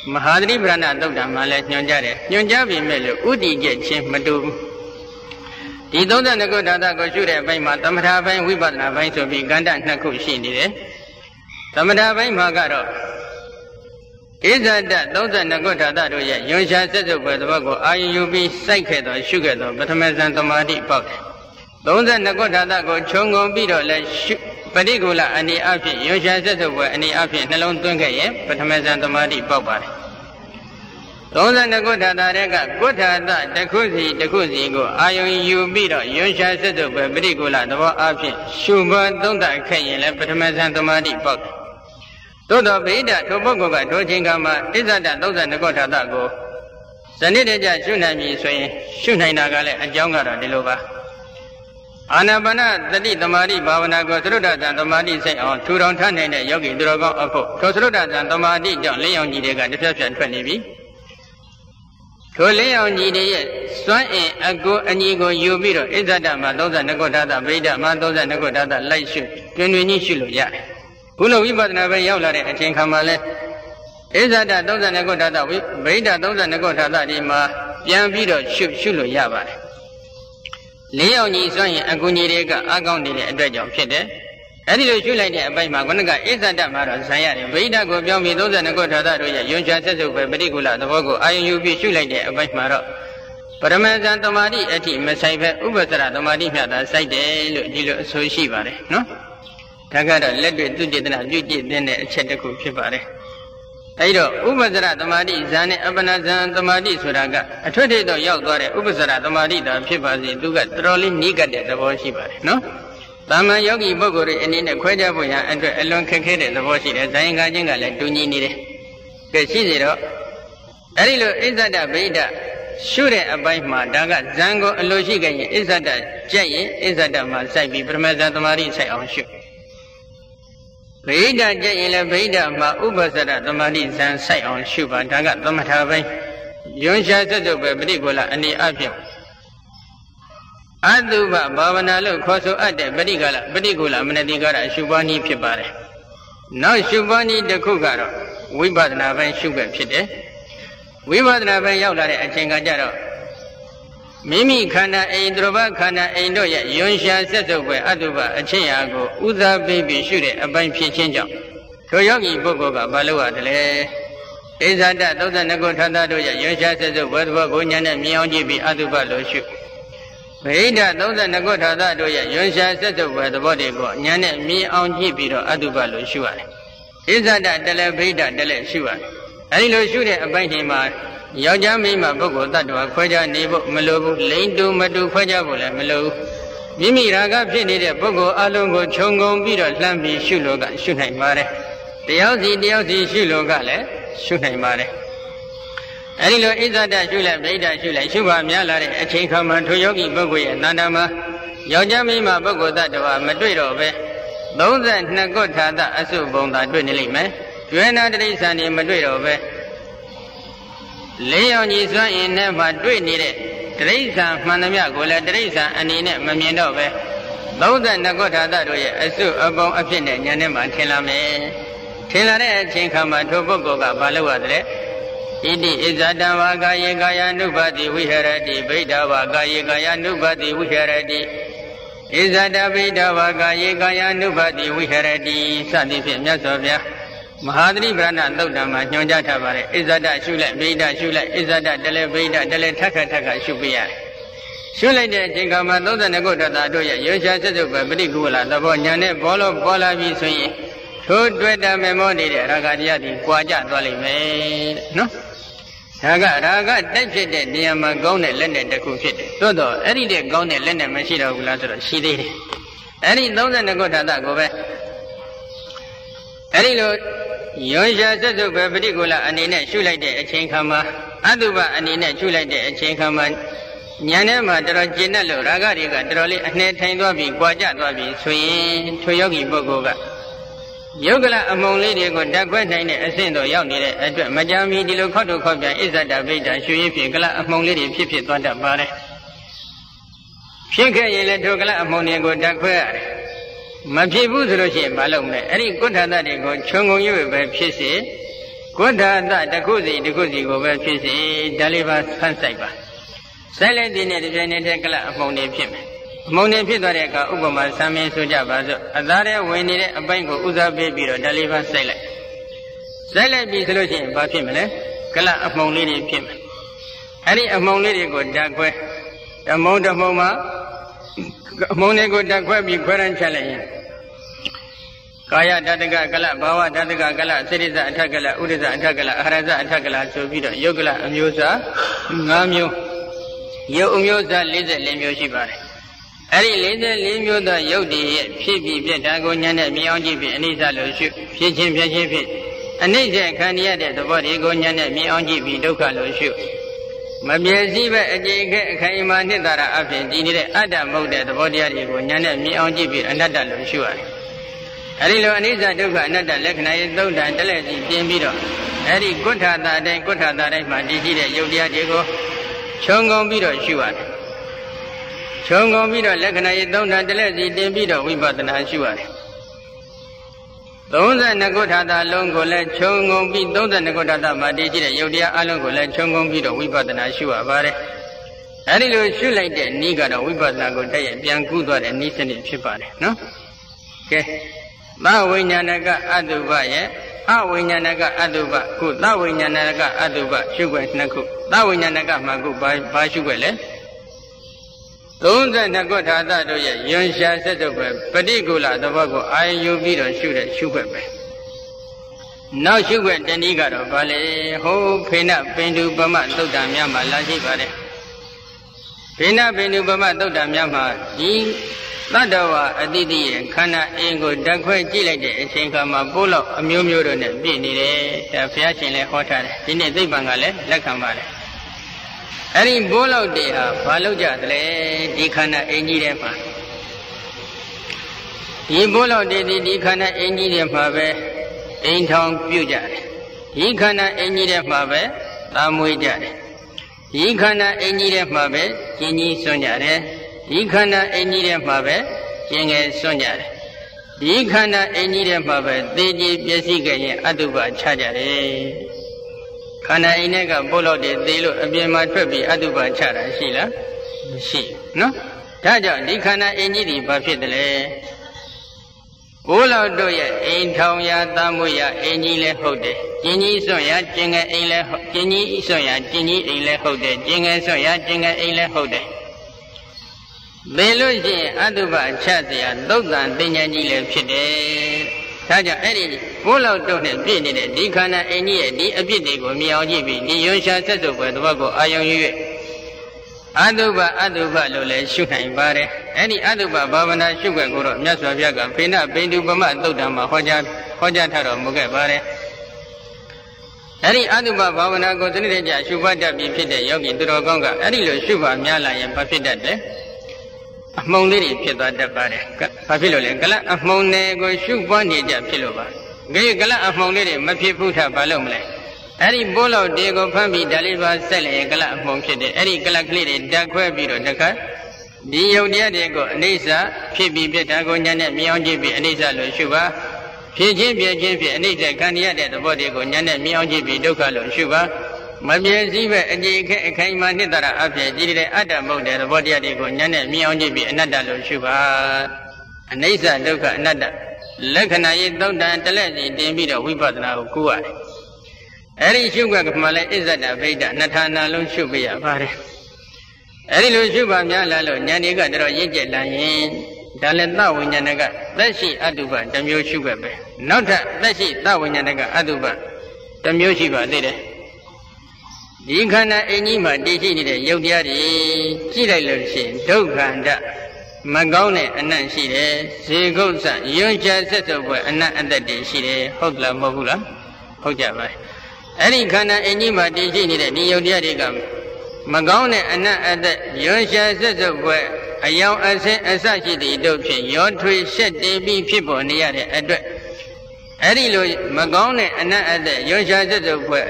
မဟာသတိပဋ္ဌာန်သုတ်တံမှာလည်းညွှန်ကြားတယ်ညွှန်ကြားပြီးမဲ့လို့ဥတည်ချက်ချင်းမတူဘူးဒီသုံးဆယ်နှစ်ခုဓာတ်ကိုရှုတဲ့အပိုင်းမှာသမထပိုင်းဝိပဿနာပိုင်းဆိုပြီးကန္တနှစ်ခုရှိနေတယ်သမထပိုင်းမှာကတော့ဣဇဒသုံးဆယ်နှစ်ခုဓာတ်တို့ရဲ့ယွန်ရှာစက်စုပ်ပဲသဘောကိုအာယုယူပြီးစိုက်ခဲ့သောရှုခဲ့သောပထမဇန်သမာဓိပေါက်တယ်သုံးဆယ်နှစ်ခုဓာတ်ကိုခြုံငုံပြီးတော့လည်းရှုပရိကူလအနေအဖြစ်ယွန်ရှာစက်စုပ်ပဲအနေအဖြစ်နှလုံးသွင်းခဲ့ရင်ပထမဇန်သမာဓိပေါက်ပါတယ်သုံးဆယ်နှစ်ခုဓာတ်တွေကကုဋ္ဌာတတစ်ခုစီတစ်ခုစီကိုအာယုံယူပြီးတော့ယွန်ရှာစက်စုပ်ပဲပရိကူလသဘောအဖြစ်ရှုမှသုံးသပ်ခဲ့ရင်လည်းပထမဇန်သမာဓိပေါက်တယ်သို့သောဗိဓာထိုပုဂ္ဂိုလ်ကထိုချိန်ကမှဣဇဒသုံးဆယ်နှစ်ခုဓာတ်ကိုဇဏိတကြရှုနိုင်ပြီဆိုရင်ရှုနိုင်တာကလည်းအကြောင်းကတော့ဒီလိုပါအာနာပါနသတိသမာဓိဘာဝနာကိုသရုဒ္ဓဇံသမာဓိစိတ်အောင်ထူထောင်ထားနိုင်တဲ့ယောဂီသူတော်ကောင်းအဖို့ထိုသရုဒ္ဓဇံသမာဓိကြောင့်လင်းရောင်ကြီးတွေကတစ်ဖြတ်ဖြတ်ထွက်နေပြီထိုလင်းရောင်ကြီးတွေရဲ့စွမ်းအင်အကူအညီကိုယူပြီးတော့ဣဇဒမှာသုံးဆယ်နှစ်ခုဓာတ်ဗိဓာမှာသုံးဆယ်နှစ်ခုဓာတ်လိုက်ရှုတွင်တွင်ကြီးရှုလို့ရတယ်ခုလိုဝိပဿနာပဲရောက်လာတဲ့အချိန်ခါမှာလဲဣဇဒသုံးဆယ်နှစ်ခုဓာတ်ဗိဓာသုံးဆယ်နှစ်ခုဓာတ်ဒီမှာပြန်ပြီးတော့ရှုရှုလို့ရပါတယ်လေးယောက်ကြီးစွန့်ရင်အကူကြီးတွေကအကောင်းနေတဲ့အတွက်ကြောင့်ဖြစ်တယ်အဲဒီလိုရှုလိုက်တဲ့အပိုင်းမှာခုနကဣဇဒမှာတော့ဇံရတယ်ဗိဓာကိုပြောင်းပြီးသုံးဆယ်နှစ်ခုဓာတ်တို့ရဲ့ယွန်ရှာဆက်စုပ်ပဲပရိကူလသဘောကိုအာယုံယူပြီးရှုလိုက်တဲ့အပိုင်းမှာတော့ပရမဇန်သမာဓိအထိမဆိုင်ပဲဥပ္ပစရသမာဓိမြတ်သာစိုက်တယ်လို့ဒီလိုအဆိုရှိပါတယ်နော်ဒါကတော့လက်တွေ့သူတည်တနာပြုကြည့်တဲ့အချက်တစ်ခုဖြစ်ပါတယ်အဲဒီတော့ဥပ္ပစရသမာဓိဇန်နဲ့အပ္ပနာဇန်သမာဓိဆိုတာကအထွတ်ထိပ်တော့ရောက်သွားတဲ့ဥပ္ပစရသမာဓိသာဖြစ်ပါစေသူကတော်တော်လေးနီးကပ်တဲ့သဘောရှိပါတယ်နော်တာမန်ယောဂီပုဂ္ဂိုလ်တွေအနေနဲ့ခွဲခြားဖို့ရန်အတွက်အလွန်ခက်ခဲတဲ့သဘောရှိတယ်ဇန်ကားချင်းကလည်းတူညီနေတယ်ကဲရှိစေတော့အဲဒီလိုဣဇဒဗိဓာရှုတဲ့အပိုင်းမှာဒါကဇန်ကိုအလိုရှိခဲ့ရင်ဣဇဒကြက်ရင်ဣဇဒမှာစိုက်ပြီးပရမဇန်သမာဓိစိုက်အောင်ရှုဗိဓာကြက်ရင်လည်းဗိဓာမှာဥပ္ပစရသမာဓိဇန်စိုက်အောင်ရှုပါဒါကသမထပိုင်းယွန်ရှာစက်စုပ်ပဲပရိကူလအနေအဖြစ်အတုပဘာဝနာလို့ခေါ်ဆိုအပ်တဲ့ပရိကလပရိကူလမနတိကာရရှုပွားနည်းဖြစ်ပါတယ်နောက်ရှုပွားနည်းတစ်ခုကတော့ဝိပဿနာပိုင်းရှုခဲ့ဖြစ်တယ်ဝိပဿနာပိုင်းရောက်လာတဲ့အချိန်ကကြတော့မိမိခန္ဓာအိမ်သူတော်ဘာခန္ဓာအိမ်တို့ရဲ့ယွန်ရှာဆက်စုပ်ပဲအတုပအချင်းရာကိုဥသာပေးပြီးရှုတဲ့အပိုင်းဖြစ်ခြင်းကြောင့်ထိုယောဂီပုဂ္ဂိုလ်ကဘာလို့ရတယ်လဲဣဇဒသုံးဆယ်နှစ်ခုထာတာတို့ရဲ့ယွန်ရှာဆက်စုပ်ဘယ်သဘောကိုညာနဲ့မြင်အောင်ကြည့်ပြီးအတုပလို့ရှုဗိဓာသုံးဆယ်နှစ်ခုထာတာတို့ရဲ့ယွန်ရှာဆက်စုပ်ပဲသဘောတွေကိုညာနဲ့မြင်အောင်ကြည့်ပြီးတော့အတုပလို့ရှုရတယ်ဣဇဒတလည်းဗိဓာတလည်းရှုရတယ်အဲဒီလိုရှုတဲ့အပိုင်းတွေမှာယောက်ျားမိန်းမပုဂ္ဂိုလ်တ attva ခွဲခြားနေဖို့မလိုဘူးလိမ့်တူမတူခွဲခြားဖို့လည်းမလိုဘူးမိမိရာဂဖြစ်နေတဲ့ပုဂ္ဂိုလ်အလုံးကိုခြုံငုံပြီးတော့လှမ်းပြီးရှုလို့ကရှုနိုင်ပါတယ်တယောက်စီတယောက်စီရှုလို့ကလည်းရှုနိုင်ပါတယ်အဲဒီလိုဣဇဒရှုလိုက်ဗိဓာရှုလိုက်ရှုပါများလာတဲ့အချိန်ခါမှာထိုယောဂီပုဂ္ဂိုလ်ရဲ့နန္ဒမှာယောက်ျားမိန်းမပုဂ္ဂိုလ်တ attva မတွေ့တော့ပဲသုံးဆယ်နှစ်ခုထာတအစုဘုံသာတွေ့နေလိမ့်မယ်ကျွဲနာတိဋ္ဌာန်တွေမတွေ့တော့ပဲလေးရောင်ကြီးစွမ်းအင်နဲ့မှတွေ့နေတဲ့တိဋ္ဌာန်မှန်သမျှကိုလည်းတိဋ္ဌာန်အနေနဲ့မမြင်တော့ပဲသုံးဆယ်နှစ်ခုထာတတို့ရဲ့အစုအပုံအဖြစ်နဲ့ဉာဏ်နဲ့မှထင်လာမယ်ထင်လာတဲ့အချိန်ခါမှာထိုပုဂ္ဂိုလ်ကဘာလုပ်ရသလဲဣတိဣဇဒံဝါကာယေကာယ ानु ဘတိဝိဟရတိဗိဓာဝါကာယေကာယ ानु ဘတိဝိဟရတိဣဇဒဗိဓာဝါကာယေကာယ ानु ဘတိဝိဟရတိစသည်ဖြင့်မြတ်စွာဘုရားမဟာသတိပဋ္ဌာန်သုတ်တံမှာညွှန်ကြားထားပါတယ်ဣဇဒရှုလိုက်ဗိဓာရှုလိုက်ဣဇဒတလည်းဗိဓာတလည်းထက်ခါထက်ခါရှုပြရတယ်ရှုလိုက်တဲ့အချိန်ခါမှာသုံးဆယ်နှစ်ခုတတတို့ရဲ့ရွှေရှာဆက်စုပ်ပဲပရိကူလာသဘောညာနဲ့ဘောလို့ပေါ်လာပြီဆိုရင်ထိုတွေ့တာမေမောနေတဲ့ရာဂတရားတွေကြွာကြသွားလိမ့်မယ်နော်ဒါကရာဂတိုက်ဖြစ်တဲ့နေရာမှာကောင်းတဲ့လက်နဲ့တစ်ခုဖြစ်တယ်သို့တော့အဲ့ဒီတဲ့ကောင်းတဲ့လက်နဲ့မရှိတော့ဘူးလားဆိုတော့ရှိသေးတယ်အဲ့ဒီသုံးဆယ်နှစ်ခုတတကိုပဲအဲ့ဒီလိုယောရှာဆက်စုပ်ပဲပရိကူလအနေနဲ့ရှုလိုက်တဲ့အချိန်ခါမှာအတုပအနေနဲ့ရှုလိုက်တဲ့အချိန်ခါမှာဉာဏ်ထဲမှာတော်တော်ကျင့်တတ်လို့ရာဂတွေကတော်တော်လေးအနှဲထိုင်သွားပြီးကြွာကြသွားပြီးဆိုရင်ထိုယောဂီပုဂ္ဂိုလ်ကယုတ်ကလအမုံလေးတွေကိုဓာတ်ခွဲနိုင်တဲ့အဆင့်တော့ရောက်နေတဲ့အတွက်မကြာမီဒီလိုခောက်ထုတ်ခောက်ပြန်ဣဇဒဗိဓာရှုရင်းဖြင့်ကလအမုံလေးတွေဖြစ်ဖြစ်သွားတတ်ပါတယ်ဖြစ်ခဲ့ရင်လည်းထိုကလအမုံတွေကိုဓာတ်ခွဲရတယ်မဖြစ်ဘူးဆိုလို့ရှိရင်မလုပ်နဲ့အဲ့ဒီကုဋ္ဌာတတွေကိုခြုံငုံရွေ့ပဲဖြစ်စေကုဋ္ဌာသတခုစီတခုစီကိုပဲဖြစ်စေဒါလေးပါဆန်းဆိုင်ပါစိုက်လိုက်တဲ့နဲ့ဒီပြိုင်နေတဲ့ကလအမှုန်တွေဖြစ်မယ်အမှုန်တွေဖြစ်သွားတဲ့အခါဥပမာဆံမင်းဆိုကြပါစို့အသားထဲဝင်နေတဲ့အပိုင်းကိုဦးစားပေးပြီးတော့ဒါလေးပါစိုက်လိုက်စိုက်လိုက်ပြီဆိုလို့ရှိရင်ဘာဖြစ်မလဲကလအမှုန်လေးတွေဖြစ်မယ်အဲ့ဒီအမှုန်လေးတွေကိုဓာတ်ခွဲဓမုံဓမုံမှာအမှုန်တွေကိုဓာတ်ခွဲပြီးခွဲရန်ချက်လိုက်ရင်ကာယဓာတကကလဘာဝဓာတကကလစိရိဇအထက်ကလဥဒိဇအထက်ကလအဟရဇအထက်ကလဆိုပြီးတော့ယုတ်ကလအမျိုးအစား၅မျိုးယုတ်အမျိုးအစား၄၄မျိုးရှိပါတယ်အဲ့ဒီ၄၄မျိုးသောယုတ်တည်ရဲ့ဖြစ်ပြီးပြတ်တာကိုဉာဏ်နဲ့မြင်အောင်ကြည့်ပြီးအနိစ္စလို့ရှုဖြစ်ချင်းဖြစ်ချင်းဖြစ်အနိစ္စခံရတဲ့သဘောတွေကိုဉာဏ်နဲ့မြင်အောင်ကြည့်ပြီးဒုက္ခလို့ရှုမပြည့်စည်ပဲအကြိမ်ခက်အခိုင်အမာနှစ်သာရအဖြစ်ဒီနေတဲ့အတ္တမဟုတ်တဲ့သဘောတရားတွေကိုဉာဏ်နဲ့မြင်အောင်ကြည့်ပြီးအနတ္တလို့ရှုရတယ်အဲဒီလိုအနိစ္စဒုက္ခအနတ္တလက္ခဏာရဲ့သုံးတန်တလက်စီပြင်ပြီးတော့အဲဒီကုဋ္ဌာတာတိုင်းကုဋ္ဌာတာတိုင်းမှာတည်ရှိတဲ့ယုတ်တရားတွေကိုခြုံငုံပြီးတော့ရှုရတယ်ခြုံငုံပြီးတော့လက္ခဏာရဲ့သုံးတန်တလက်စီတင်ပြီးတော့ဝိပဿနာရှုရတယ်သုံးဆယ်နှစ်ကုဋ္ဌာတာလုံးကိုလည်းခြုံငုံပြီးသုံးဆယ်နှစ်ကုဋ္ဌာတာမှာတည်ရှိတဲ့ယုတ်တရားအလုံးကိုလည်းခြုံငုံပြီးတော့ဝိပဿနာရှုရပါတယ်အဲဒီလိုရှုလိုက်တဲ့နည်းကတော့ဝိပဿနာကိုတည့်ရပြန်ကူးသွားတဲ့နည်းစနစ်ဖြစ်ပါတယ်နော်ကဲသဝိညာဏကအတုပရဲ့အဝိညာဏကအတုပခုသဝိညာဏကအတုပရှုွယ်နှစ်ခုသဝိညာဏကမှခုဘာဘာရှုွယ်လဲသုံးဆယ်နှစ်ကုဋ္ဌာသတို့ရဲ့ယွန်ရှာဆက်တုပ်ပဲပฏิကူလသဘောကိုအာရုံယူပြီးတော့ရှုတဲ့ရှုွယ်ပဲနောက်ရှုွယ်တနည်းကတော့ဘာလဲဟိုးဖေနပင်တုပမသုတ်တံများမှာလာရှိပါတယ်ဖေနပင်တုပမသုတ်တံများမှာဒီသတ္တဝါအတိတိရဲ့ခန္ဓာအင်းကိုဓာတ်ခွဲကြည့်လိုက်တဲ့အချိန်ခါမှာပိုးလောက်အမျိုးမျိုးတို့နဲ့ပြည့်နေတယ်ဒါဘုရားရှင်လည်းဟောထားတယ်ဒီနေ့သိပ္ပံကလည်းလက်ခံပါတယ်အဲ့ဒီပိုးလောက်တွေဟာဘာလို့ကြသလဲဒီခန္ဓာအင်းကြီးထဲမှာဒီပိုးလောက်တွေဒီဒီခန္ဓာအင်းကြီးထဲမှာပဲအိမ်ထောင်ပြုတ်ကြတယ်ဒီခန္ဓာအင်းကြီးထဲမှာပဲသာမွေးကြတယ်ဒီခန္ဓာအင်းကြီးထဲမှာပဲကျင်ကြီးစွန့်ကြတယ်ဒီခန္ဓာအင်းကြီးထဲမှာပဲကျင်ငယ်စွန့်ကြတယ်ဒီခန္ဓာအင်းကြီးထဲမှာပဲသေကြီးပျက်စီးကြရင်အတုပချကြတယ်ခန္ဓာအင်းကပို့လို့တည်သေးလို့အပြင်မှာထွက်ပြီးအတုပချတာရှိလားမရှိနော်ဒါကြောင့်ဒီခန္ဓာအင်းကြီးဒီဘာဖြစ်တယ်လဲပိုးလို့တို့ရဲ့အိမ်ထောင်ရာသမွေရာအင်းကြီးလည်းဟုတ်တယ်ကျင်ကြီးစွန့်ရာကျင်ငယ်အိမ်လည်းကျင်ကြီးစွန့်ရာကျင်ကြီးအိမ်လည်းဟုတ်တယ်ကျင်ငယ်စွန့်ရာကျင်ငယ်အိမ်လည်းဟုတ်တယ်သေလို့ရှိရင်အတုပချเสียသုတ်တန်တင်ညာကြီးလည်းဖြစ်တယ်။ဒါကြောင့်အဲ့ဒီဘိုးလောက်တုတ်နဲ့ပြည့်နေတဲ့ဒီခန္ဓာအင်းကြီးရဲ့ဒီအပြစ်တွေကိုမြင်အောင်ကြည့်ပြီးဒီရွှရှာဆက်စုပ်ပဲသဘောကိုအာယုံယူ၍အတုပအတုပလို့လည်းရှုနိုင်ပါတယ်။အဲ့ဒီအတုပဘာဝနာရှုွက်ကိုတော့မြတ်စွာဘုရားကဖေနပိန္ဒုပမသုတ်တံမှာဟောကြားဟောကြားထားတော်မူခဲ့ပါတယ်။အဲ့ဒီအတုပဘာဝနာကိုသတိတကျရှုပတ်တတ်ပြီးဖြစ်တဲ့ယောဂီသူတော်ကောင်းကအဲ့ဒီလိုရှုပါများလာရင်ဘာဖြစ်တတ်လဲ။အမှုန်လေးတွေဖြစ်သွားတတ်ပါတယ်။ဘာဖြစ်လို့လဲကလအမှုန်တွေကိုရှုပွားနေကြဖြစ်လို့ပါ။ဒီကလအမှုန်လေးတွေမဖြစ်ဘူးထဘာလို့မလဲ။အဲ့ဒီပိုးလောက်တွေကိုဖမ်းပြီးဒါလေးပါဆက်လိုက်ရင်ကလအမှုန်ဖြစ်တယ်။အဲ့ဒီကလကလေးတွေဓာတ်ခွဲပြီးတော့တခါဒီယုတ်တရားတွေကိုအနိစ္စဖြစ်ပြီးပြတာကိုညာနဲ့မြင်အောင်ကြည့်ပြီးအနိစ္စလို့ရှုပါ။ဖြစ်ချင်းပြချင်းဖြစ်အနိစ္စခံရတဲ့သဘောတွေကိုညာနဲ့မြင်အောင်ကြည့်ပြီးဒုက္ခလို့ရှုပါ။မပြည့်စည်ပဲအကြိမ်ခက်အခိုင်အမာနှစ်သာရအဖြစ်ကြည်တဲ့အတ္တမဟုတ်တဲ့သဘောတရားတွေကိုဉာဏ်နဲ့မြင်အောင်ကြည့်ပြီးအနတ္တလို့ရှုပါအနိစ္စဒုက္ခအနတ္တလက္ခဏာရေးသုံးတန်တလက်စီတင်ပြီးတော့ဝိပဿနာကိုကူရတယ်အဲ့ဒီရှုွက်ကမှလည်းအစ္ဆဒဗိဒ္ဓနှစ်ဌာနလုံးရှုပြရပါတယ်အဲ့ဒီလိုရှုပါများလာလို့ဉာဏ်တွေကတော့ရင့်ကျက်လာရင်ဒါလည်းသဝိညာဏကသက်ရှိအတုပတစ်မျိုးရှုွက်ပဲနောက်ထပ်သက်ရှိသဝိညာဏကအတုပတစ်မျိုးရှိပါသေးတယ်ဒီခန္ဓာအင်းကြီးမှာတည်ရှိနေတဲ့ယုတ်တရားတွေကြည့်လိုက်လို့ရှိရင်ဒုက္ခန္တမကောင်းတဲ့အနတ်ရှိတယ်ဇေကုသယွန်းချဆက်စုပ်ပွဲအနတ်အသက်တွေရှိတယ်ဟုတ်လားမဟုတ်ဘူးလားဟုတ်ကြပါအဲ့ဒီခန္ဓာအင်းကြီးမှာတည်ရှိနေတဲ့ဒီယုတ်တရားတွေကမကောင်းတဲ့အနတ်အသက်ယွန်းချဆက်စုပ်ပွဲအယောင်အဆင်းအစရှိသည့်တို့ဖြင့်ရောထွေရှက်တည်ပြီးဖြစ်ပေါ်နေရတဲ့အတွက်အဲ့ဒီလိုမကောင်းတဲ့အနတ်အသက်ယွန်းချဆက်စုပ်ပွဲ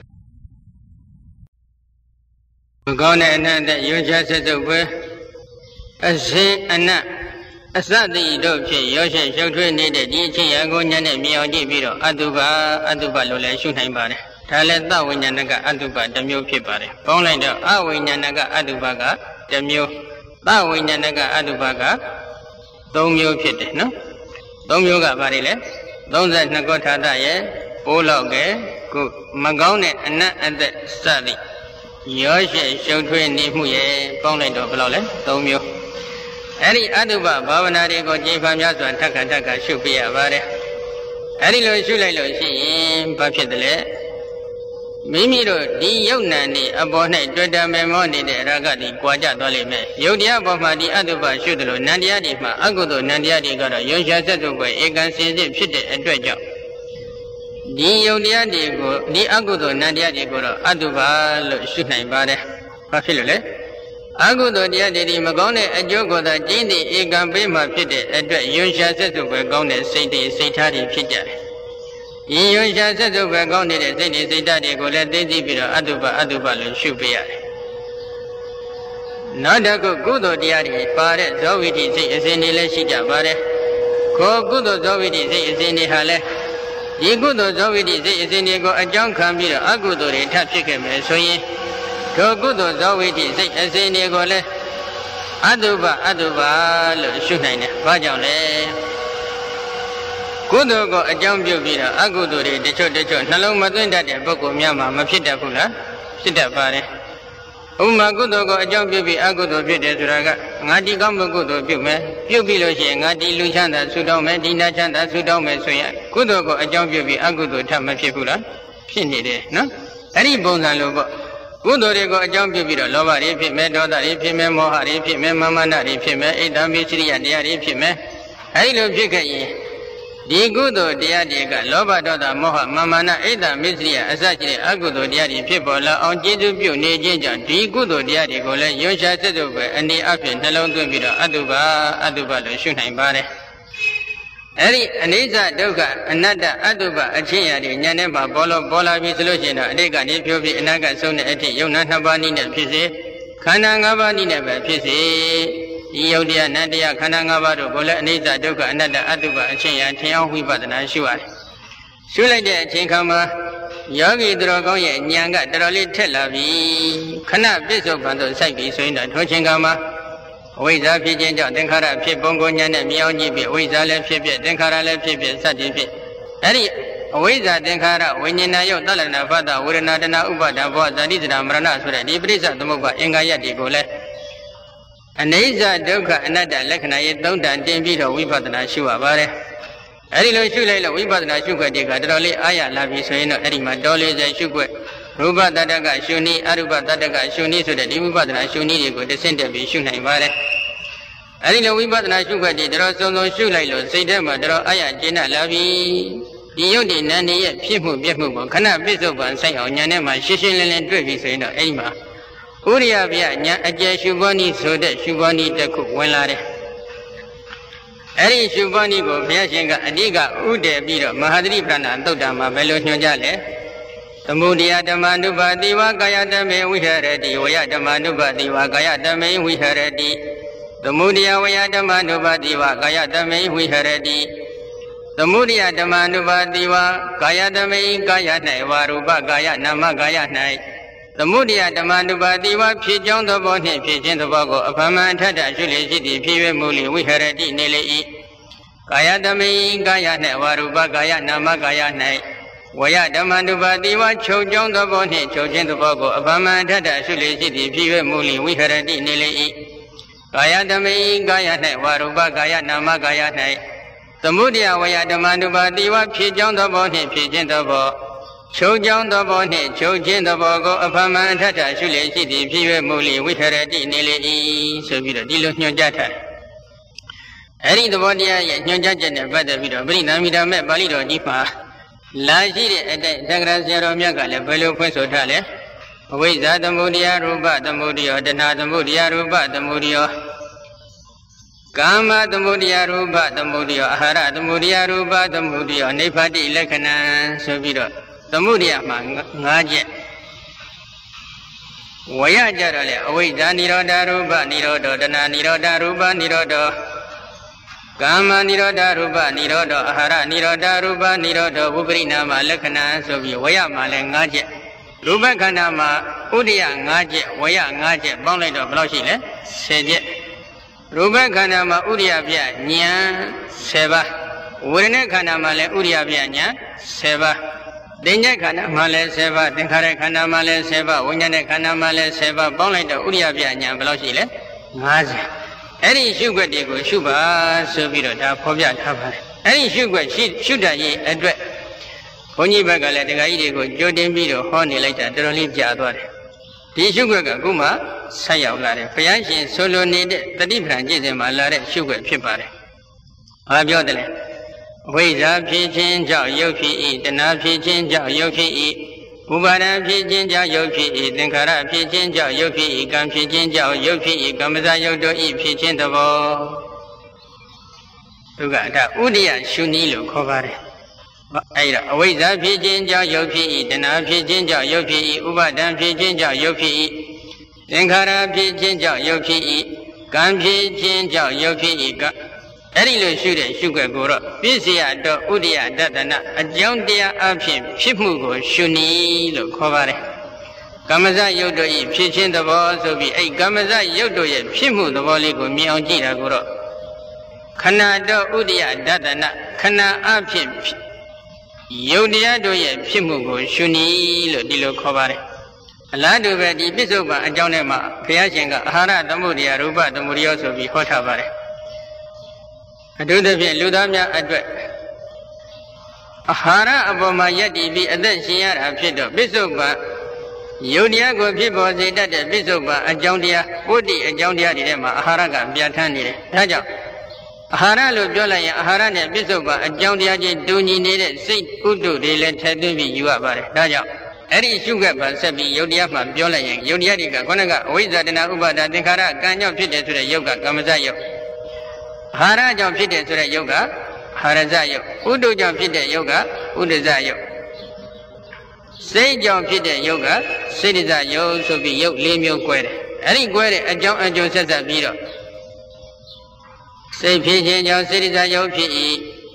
မကောင်းတဲ့အနတ်တဲ့ရွှရှားဆက်စုပ်ပဲအစင်းအနတ်အစတိတို့ဖြင့်ရောရှက်ရှုပ်ထွေးနေတဲ့ဒီအချင်းရာကိုညနဲ့မြင်အောင်ကြည့်ပြီးတော့အတုပအတုပလို့လည်းရှုနိုင်ပါတယ်ဒါလည်းသဝိညာဏကအတုပတစ်မျိုးဖြစ်ပါတယ်ပေါင်းလိုက်တော့အဝိညာဏကအတုပကတစ်မျိုးသဝိညာဏကအတုပကသုံးမျိုးဖြစ်တယ်နော်သုံးမျိုးကဘာတွေလဲသုံးဆယ်နှစ်ခုထာတရဲ့ပိုးလောက်ကဲခုမကောင်းတဲ့အနတ်အသက်စသည်ရောရှေရှုပ်ထွေးနေမှုရဲ့ပေါင်းလိုက်တော့ဘယ်လောက်လဲသုံးမျိုးအဲ့ဒီအတုပဘာဝနာတွေကိုကြည်ဖန်များစွာထက်ခါထက်ခါရှုပြရပါတယ်အဲ့ဒီလိုရှုလိုက်လို့ရှိရင်ဘာဖြစ်တယ်လဲမိမိတို့ဒီယုတ်နံနေအပေါ်၌တွေ့တမေမောနေတဲ့ရာဂတိကြွာကြသွားလိမ့်မယ်ယုတ်တရားပေါ်မှာဒီအတုပရှုတယ်လို့နန္တရားတွေမှာအကုသိုလ်နန္တရားတွေကတော့ယုံရှာဆက်စုပ်ပဲဧကံစင်စစ်ဖြစ်တဲ့အတွက်ကြောင့်ဒီယုတ်တရားတွေကိုဒီအကုသိုလ်နန္တရားတွေကိုတော့အတုပလို့ရှုနိုင်ပါတယ်ဘာဖြစ်လို့လဲအကုသိုလ်တရားတွေဒီမကောင်းတဲ့အကျိုးကိုသာကျင့်သည့်ဧကံပေးမှဖြစ်တဲ့အတွက်ယုံရှာဆက်စုပ်ပဲကောင်းတဲ့စိတ်တွေစိတ်ထားတွေဖြစ်ကြတယ်ဒီယုံရှာဆက်စုပ်ပဲကောင်းနေတဲ့စိတ်တွေစိတ်ဓာတ်တွေကိုလည်းသိသိပြီးတော့အတုပအတုပလို့ရှုပေးရတယ်နောက်တစ်ခုကုသိုလ်တရားတွေပါတဲ့ဇောဝိတိစိတ်အစဉ်တွေလည်းရှိကြပါတယ်ခေါ်ကုသိုလ်ဇောဝိတိစိတ်အစဉ်တွေဟာလည်းဒီကုသိုလ်ဇောဝိတိစိတ်အစဉ်တွေကိုအကြောင်းခံပြီးတော့အကုသိုလ်တွေထပ်ဖြစ်ခဲ့မယ်ဆိုရင်ထိုကုသိုလ်ဇောဝိတိစိတ်အစဉ်တွေကိုလည်းအတုပအတုပလို့ရှုနိုင်တယ်ဘာကြောင့်လဲကုသိုလ်ကိုအကြောင်းပြုပြီးတော့အကုသိုလ်တွေတချို့တချို့နှလုံးမသွင်းတတ်တဲ့ပုဂ္ဂိုလ်များမှာမဖြစ်တတ်ဘူးလားဖြစ်တတ်ပါတယ်ဥပမာကုသိုလ်ကိုအကြောင်းပြုပြီးအကုသိုလ်ဖြစ်တယ်ဆိုတာကငါဒီကောင်းမှုကုသိုလ်ပြုမယ်ပြုပြီးလို့ရှိရင်ငါဒီလူချမ်းသာဆုတောင်းမယ်ဒီနာချမ်းသာဆုတောင်းမယ်ဆိုရင်ကုသိုလ်ကိုအကြောင်းပြုပြီးအကုသိုလ်ထပ်မဖြစ်ဘူးလားဖြစ်နေတယ်နော်အဲ့ဒီပုံစံလိုပေါ့ကုသိုလ်တွေကိုအကြောင်းပြုပြီးတော့လောဘတွေဖြစ်မယ်ဒေါသတွေဖြစ်မယ်မောဟတွေဖြစ်မယ်မာမနတွေဖြစ်မယ်အိတ္တမိစိရိယတရားတွေဖြစ်မယ်အဲ့ဒီလိုဖြစ်ခဲ့ရင်ဒီကုသိုလ်တရားတွေကလောဘဒေါသမောဟမာမနအိတ္တမိစ္ဆရိယအစရှိတဲ့အကုသိုလ်တရားတွေဖြစ်ပေါ်လာအောင်ကျေးဇူးပြုနေခြင်းကြောင့်ဒီကုသိုလ်တရားတွေကိုလည်းယွန်းရှာစစ်တို့ပဲအနေအဖြင့်နှလုံးသွင်းပြီးတော့အတုပအတုပလို့ရှုနိုင်ပါတယ်အဲ့ဒီအနိစ္စဒုက္ခအနတ္တအတုပအချင်းရာတွေဉာဏ်နဲ့မှပေါ်လို့ပေါ်လာပြီဆိုလို့ရှိရင်တော့အတိတ်ကနေဖြိုးပြီးအနာဂတ်ဆုံးတဲ့အထိယုံနာနှစ်ပါးနည်းနဲ့ဖြစ်စေခန္ဓာငါးပါးနည်းနဲ့ပဲဖြစ်စေဒီယုတ်တရားနတ်တရားခန္ဓာ၅ပါးတို့ကိုလည်းအနိစ္စဒုက္ခအနတ္တအတုပအချင်းရာထင်အောင်ဝိပဿနာရှုရတယ်။ရှုလိုက်တဲ့အချိန်ခါမှာယောဂီသူတော်ကောင်းရဲ့ဉာဏ်ကတော်တော်လေးထက်လာပြီခဏပြစ္ဆုတ်ပံတို့စိုက်ပြီးဆိုရင်တော့ထိုချိန်ခါမှာအဝိဇ္ဇာဖြစ်ခြင်းကြောင့်သင်္ခါရဖြစ်ပုံကိုဉာဏ်နဲ့မြောင်းကြည့်ပြီးအဝိဇ္ဇာလည်းဖြစ်ဖြစ်သင်္ခါရလည်းဖြစ်ဖြစ်စသည်ဖြင့်အဲ့ဒီအဝိဇ္ဇာသင်္ခါရဝိညာဏယုတ်တလနာဖတ်တာဝေဒနာတဏဥပါဒဘောဇာတိစရာမရဏဆိုတဲ့ဒီပရိစ္ဆသမုပ္ပါအင်္ဂါရပ်တွေကိုလည်းအနိစ္စဒုက္ခအနတ္တလက္ခဏာရဲ့သုံးတန်တင်ပြီးတော့ဝိပဿနာရှုရပါတယ်။အဲဒီလိုရှုလိုက်လို့ဝိပဿနာရှုခွက်တွေကတော်တော်လေးအားရလာပြီဆိုရင်တော့အဲ့ဒီမှာတော်လေးစေရှုခွက်ရူပတတ္တကရှုနည်းအရူပတတ္တကရှုနည်းဆိုတဲ့ဒီဝိပဿနာရှုနည်းတွေကိုတစ်ဆင့်တက်ပြီးရှုနိုင်ပါတယ်။အဲဒီလိုဝိပဿနာရှုခွက်တွေတော်စုံစုံရှုလိုက်လို့စိတ်ထဲမှာတော်အားရကျေနပ်လာပြီ။ဒီယုတ်ဒီနန္ဒီရဲ့ဖြစ်မှုပြက်မှုကိုခဏပြစ္ဆုတ်ပံဆိုင်အောင်ဉာဏ်နဲ့မှရှင်းရှင်းလင်းလင်းတွေ့ပြီဆိုရင်တော့အဲ့ဒီမှာဥရိယဗျညာအကျယ်ရှုပွားနည်းဆိုတဲ့ရှုပွားနည်းတစ်ခုဝင်လာတယ်။အဲဒီရှုပွားနည်းကိုဘုရားရှင်ကအဓိကဥတည်ပြီးတော့မဟာသတိပဋ္ဌာန်သုတ်တံမှာဘယ်လိုညွှန်ကြလဲ။သမုဒယဓမ္မနုပါတိဝကာယတမေဝိဟရတိဝယဓမ္မနုပါတိဝကာယတမေဝိဟရတိသမုဒယဝယဓမ္မနုပါတိဝကာယတမေဝိဟရတိသမုဒယဓမ္မနုပါတိဝကာယတမေကာယ၌ဝရူပကာယနာမကာယ၌သမုဒယဓမ္မနုပါတိဝဖြစ်ကြောင်းသဘောနှင့်ဖြစ်ခြင်းသဘောကိုအဖမန်ထထရှုလျက်ရှိသည့်ဖြစ်၍မူလီဝိဟရတိနေလေ၏ကာယတမေကာယ၌ဝရူပကာယနာမကာယ၌ဝယဓမ္မနုပါတိဝချုပ်ကြောင်းသဘောနှင့်ချုပ်ခြင်းသဘောကိုအဖမန်ထထရှုလျက်ရှိသည့်ဖြစ်၍မူလီဝိဟရတိနေလေ၏ကာယတမေကာယ၌ဝရူပကာယနာမကာယ၌သမုဒယဝယဓမ္မနုပါတိဝဖြစ်ကြောင်းသဘောနှင့်ဖြစ်ခြင်းသဘောချုပ်ကြောင်းသဘောနှင့်ချုပ်ခြင်းသဘောကိုအဖမန်ထထရှုလျက်ရှိသည်ဖြစ်၍မူလီဝိဟရတိနေလေ၏ဆိုပြီးတော့ဒီလိုညွှန်ကြားထားတယ်။အဲဒီသဘောတရားရဲ့ညွှန်ကြားချက်နဲ့ပတ်သက်ပြီးတော့ပရိသမိဓမ္မပါဠိတော်ကြီးမှာလာရှိတဲ့အတိုင်းတက္ကရာဆရာတော်မြတ်ကလည်းဘယ်လိုဖွင့်ဆိုထားလဲ။အဝိဇ္ဇာသမုဒယရူပသမုဒယတဏှာသမုဒယရူပသမုဒယကာမသမုဒယရူပသမုဒယအာဟာရသမုဒယရူပသမုဒယနိဗ္ဗာတိလက္ခဏာဆိုပြီးတော့သမုဒယမှာ၅ချက်ဝယကြတော့လေအဝိဇ္ဇာနိရောဓရူပနိရောဓတဏှာနိရောဓရူပနိရောဓကာမနိရောဓရူပနိရောဓအာဟာရနိရောဓရူပနိရောဓဝိပရိနာမလက္ခဏာဆိုပြီးဝေယမှာလည်း၅ချက်ရူပခန္ဓာမှာဥဒိယ၅ချက်ဝေယ၅ချက်ပေါင်းလိုက်တော့ဘယ်လောက်ရှိလဲ၁၀ချက်ရူပခန္ဓာမှာဥဒိယပြဉာဏ်၁၀ပါးဝေဒနာခန္ဓာမှာလည်းဥဒိယပြဉာဏ်၁၀ပါးသင်္ညေခန္ဓာမှာလည်း၁၀ပါးသင်္ခါရခန္ဓာမှာလည်း၁၀ပါးဝိညာဉ်ခန္ဓာမှာလည်း၁၀ပါးပေါင်းလိုက်တော့ဥဒိယပြဉာဏ်ဘယ်လောက်ရှိလဲ၅၀အဲ့ဒီရှုွက်တွေကိုရှုပါဆိုပြီးတော့ဒါဖော်ပြထားပါတယ်အဲ့ဒီရှုွက်ရှုရှုတတ်ရေးအတွက်ဘုန်းကြီးဘက်ကလည်းတရားကြီးတွေကိုကြိုတင်ပြီးတော့ဟောနေလိုက်တာတော်တော်လေးကြာသွားတယ်ဒီရှုွက်ကအခုမှဆက်ရောက်လာတယ်ဘုရားရှင်ဆိုလိုနေတဲ့တတိပ္ပံကျင့်စဉ်မှာလာတဲ့ရှုွက်ဖြစ်ပါတယ်ဘာပြောတယ်လဲဝိဇ္ဇာဖြစ်ခြင်းကြောင့်ယုတ်ဖြစ်၏တဏှာဖြစ်ခြင်းကြောင့်ယုတ်ဖြစ်၏ဥပါဒံဖြစ်ခြင်းကြောင့်ယုတ်ဖြစ်၏သင်္ခါရဖြစ်ခြင်းကြောင့်ယုတ်ဖြစ်၏ကံဖြစ်ခြင်းကြောင့်ယုတ်ဖြစ်၏ကမ္မဇယုတ်တို့၏ဖြစ်ခြင်းသဘောသူကဒါဥဒိယရှုနည်းလို့ခေါ်ပါတယ်အဲ့ဒါအဝိဇ္ဇာဖြစ်ခြင်းကြောင့်ယုတ်ဖြစ်၏တဏှာဖြစ်ခြင်းကြောင့်ယုတ်ဖြစ်၏ဥပါဒံဖြစ်ခြင်းကြောင့်ယုတ်ဖြစ်၏သင်္ခါရဖြစ်ခြင်းကြောင့်ယုတ်ဖြစ်၏ကံဖြစ်ခြင်းကြောင့်ယုတ်ဖြစ်၏ကအဲ့ဒီလိုရှုတဲ့ရှုွက်ကိုတော့ပစ္စယတော့ဥဒိယတတနာအကြောင်းတရားအဖြစ်ဖြစ်မှုကိုရှုနည်းလို့ခေါ်ပါတယ်ကမ္မဇယုတ်တို့၏ဖြစ်ခြင်းသဘောဆိုပြီးအဲ့ကမ္မဇယုတ်တို့ရဲ့ဖြစ်မှုသဘောလေးကိုမြင်အောင်ကြည့်တာကိုတော့ခဏတော့ဥဒိယတတနာခဏအဖြစ်ယုတ်တရားတို့ရဲ့ဖြစ်မှုကိုရှုနည်းလို့ဒီလိုခေါ်ပါတယ်အလားတူပဲဒီပစ္စုပန်အကြောင်းထဲမှာဘုရားရှင်ကအာဟာရသမုဒယရူပသမုဒယဆိုပြီးဟောထားပါတယ်အထူးသဖြင့်လူသားများအတွက်အာဟာရအပေါ်မှာယက်တည်ပြီးအသက်ရှင်ရတာဖြစ်တော့ပစ္စုပန်ယုတ်တရားကိုဖြစ်ပေါ်စေတတ်တဲ့ပစ္စုပန်အကြောင်းတရားပုဒ်တိအကြောင်းတရားတွေထဲမှာအာဟာရကပြဋ္ဌာန်းနေတယ်ဒါကြောင့်အာဟာရလို့ပြောလိုက်ရင်အာဟာရနဲ့ပစ္စုပန်အကြောင်းတရားချင်းတူညီနေတဲ့စိတ်ဥဒ္ဓတွေလည်းထည့်သွင်းပြီးယူရပါတယ်ဒါကြောင့်အဲ့ဒီရှုခက်ပါဆက်ပြီးယုတ်တရားမှပြောလိုက်ရင်ယုတ်တရားတွေကခေါင်းကအဝိဇ္ဇာတဏှာဥပါဒသင်္ခါရကံကြောင့်ဖြစ်တယ်ဆိုတဲ့ယုတ်ကကမ္မဇယုတ်အာဟာရကြောင့်ဖြစ်တဲ့ဆိုတဲ့ယုတ်ကအာဟာရဇယုတ်ဥဒ္ဓကြောင့်ဖြစ်တဲ့ယုတ်ကဥဒ္ဓဇယုတ်စိတ်ကြောင့်ဖြစ်တဲ့ယုတ်ကစိတ္တဇယုတ်ဆိုပြီးယုတ်၄မျိုး꿰တယ်အဲ့ဒီ꿰တဲ့အကြောင်းအကျိုးဆက်ဆက်ပြီးတော့စိတ်ဖြစ်ခြင်းကြောင့်စိတ္တဇယုတ်ဖြစ်၏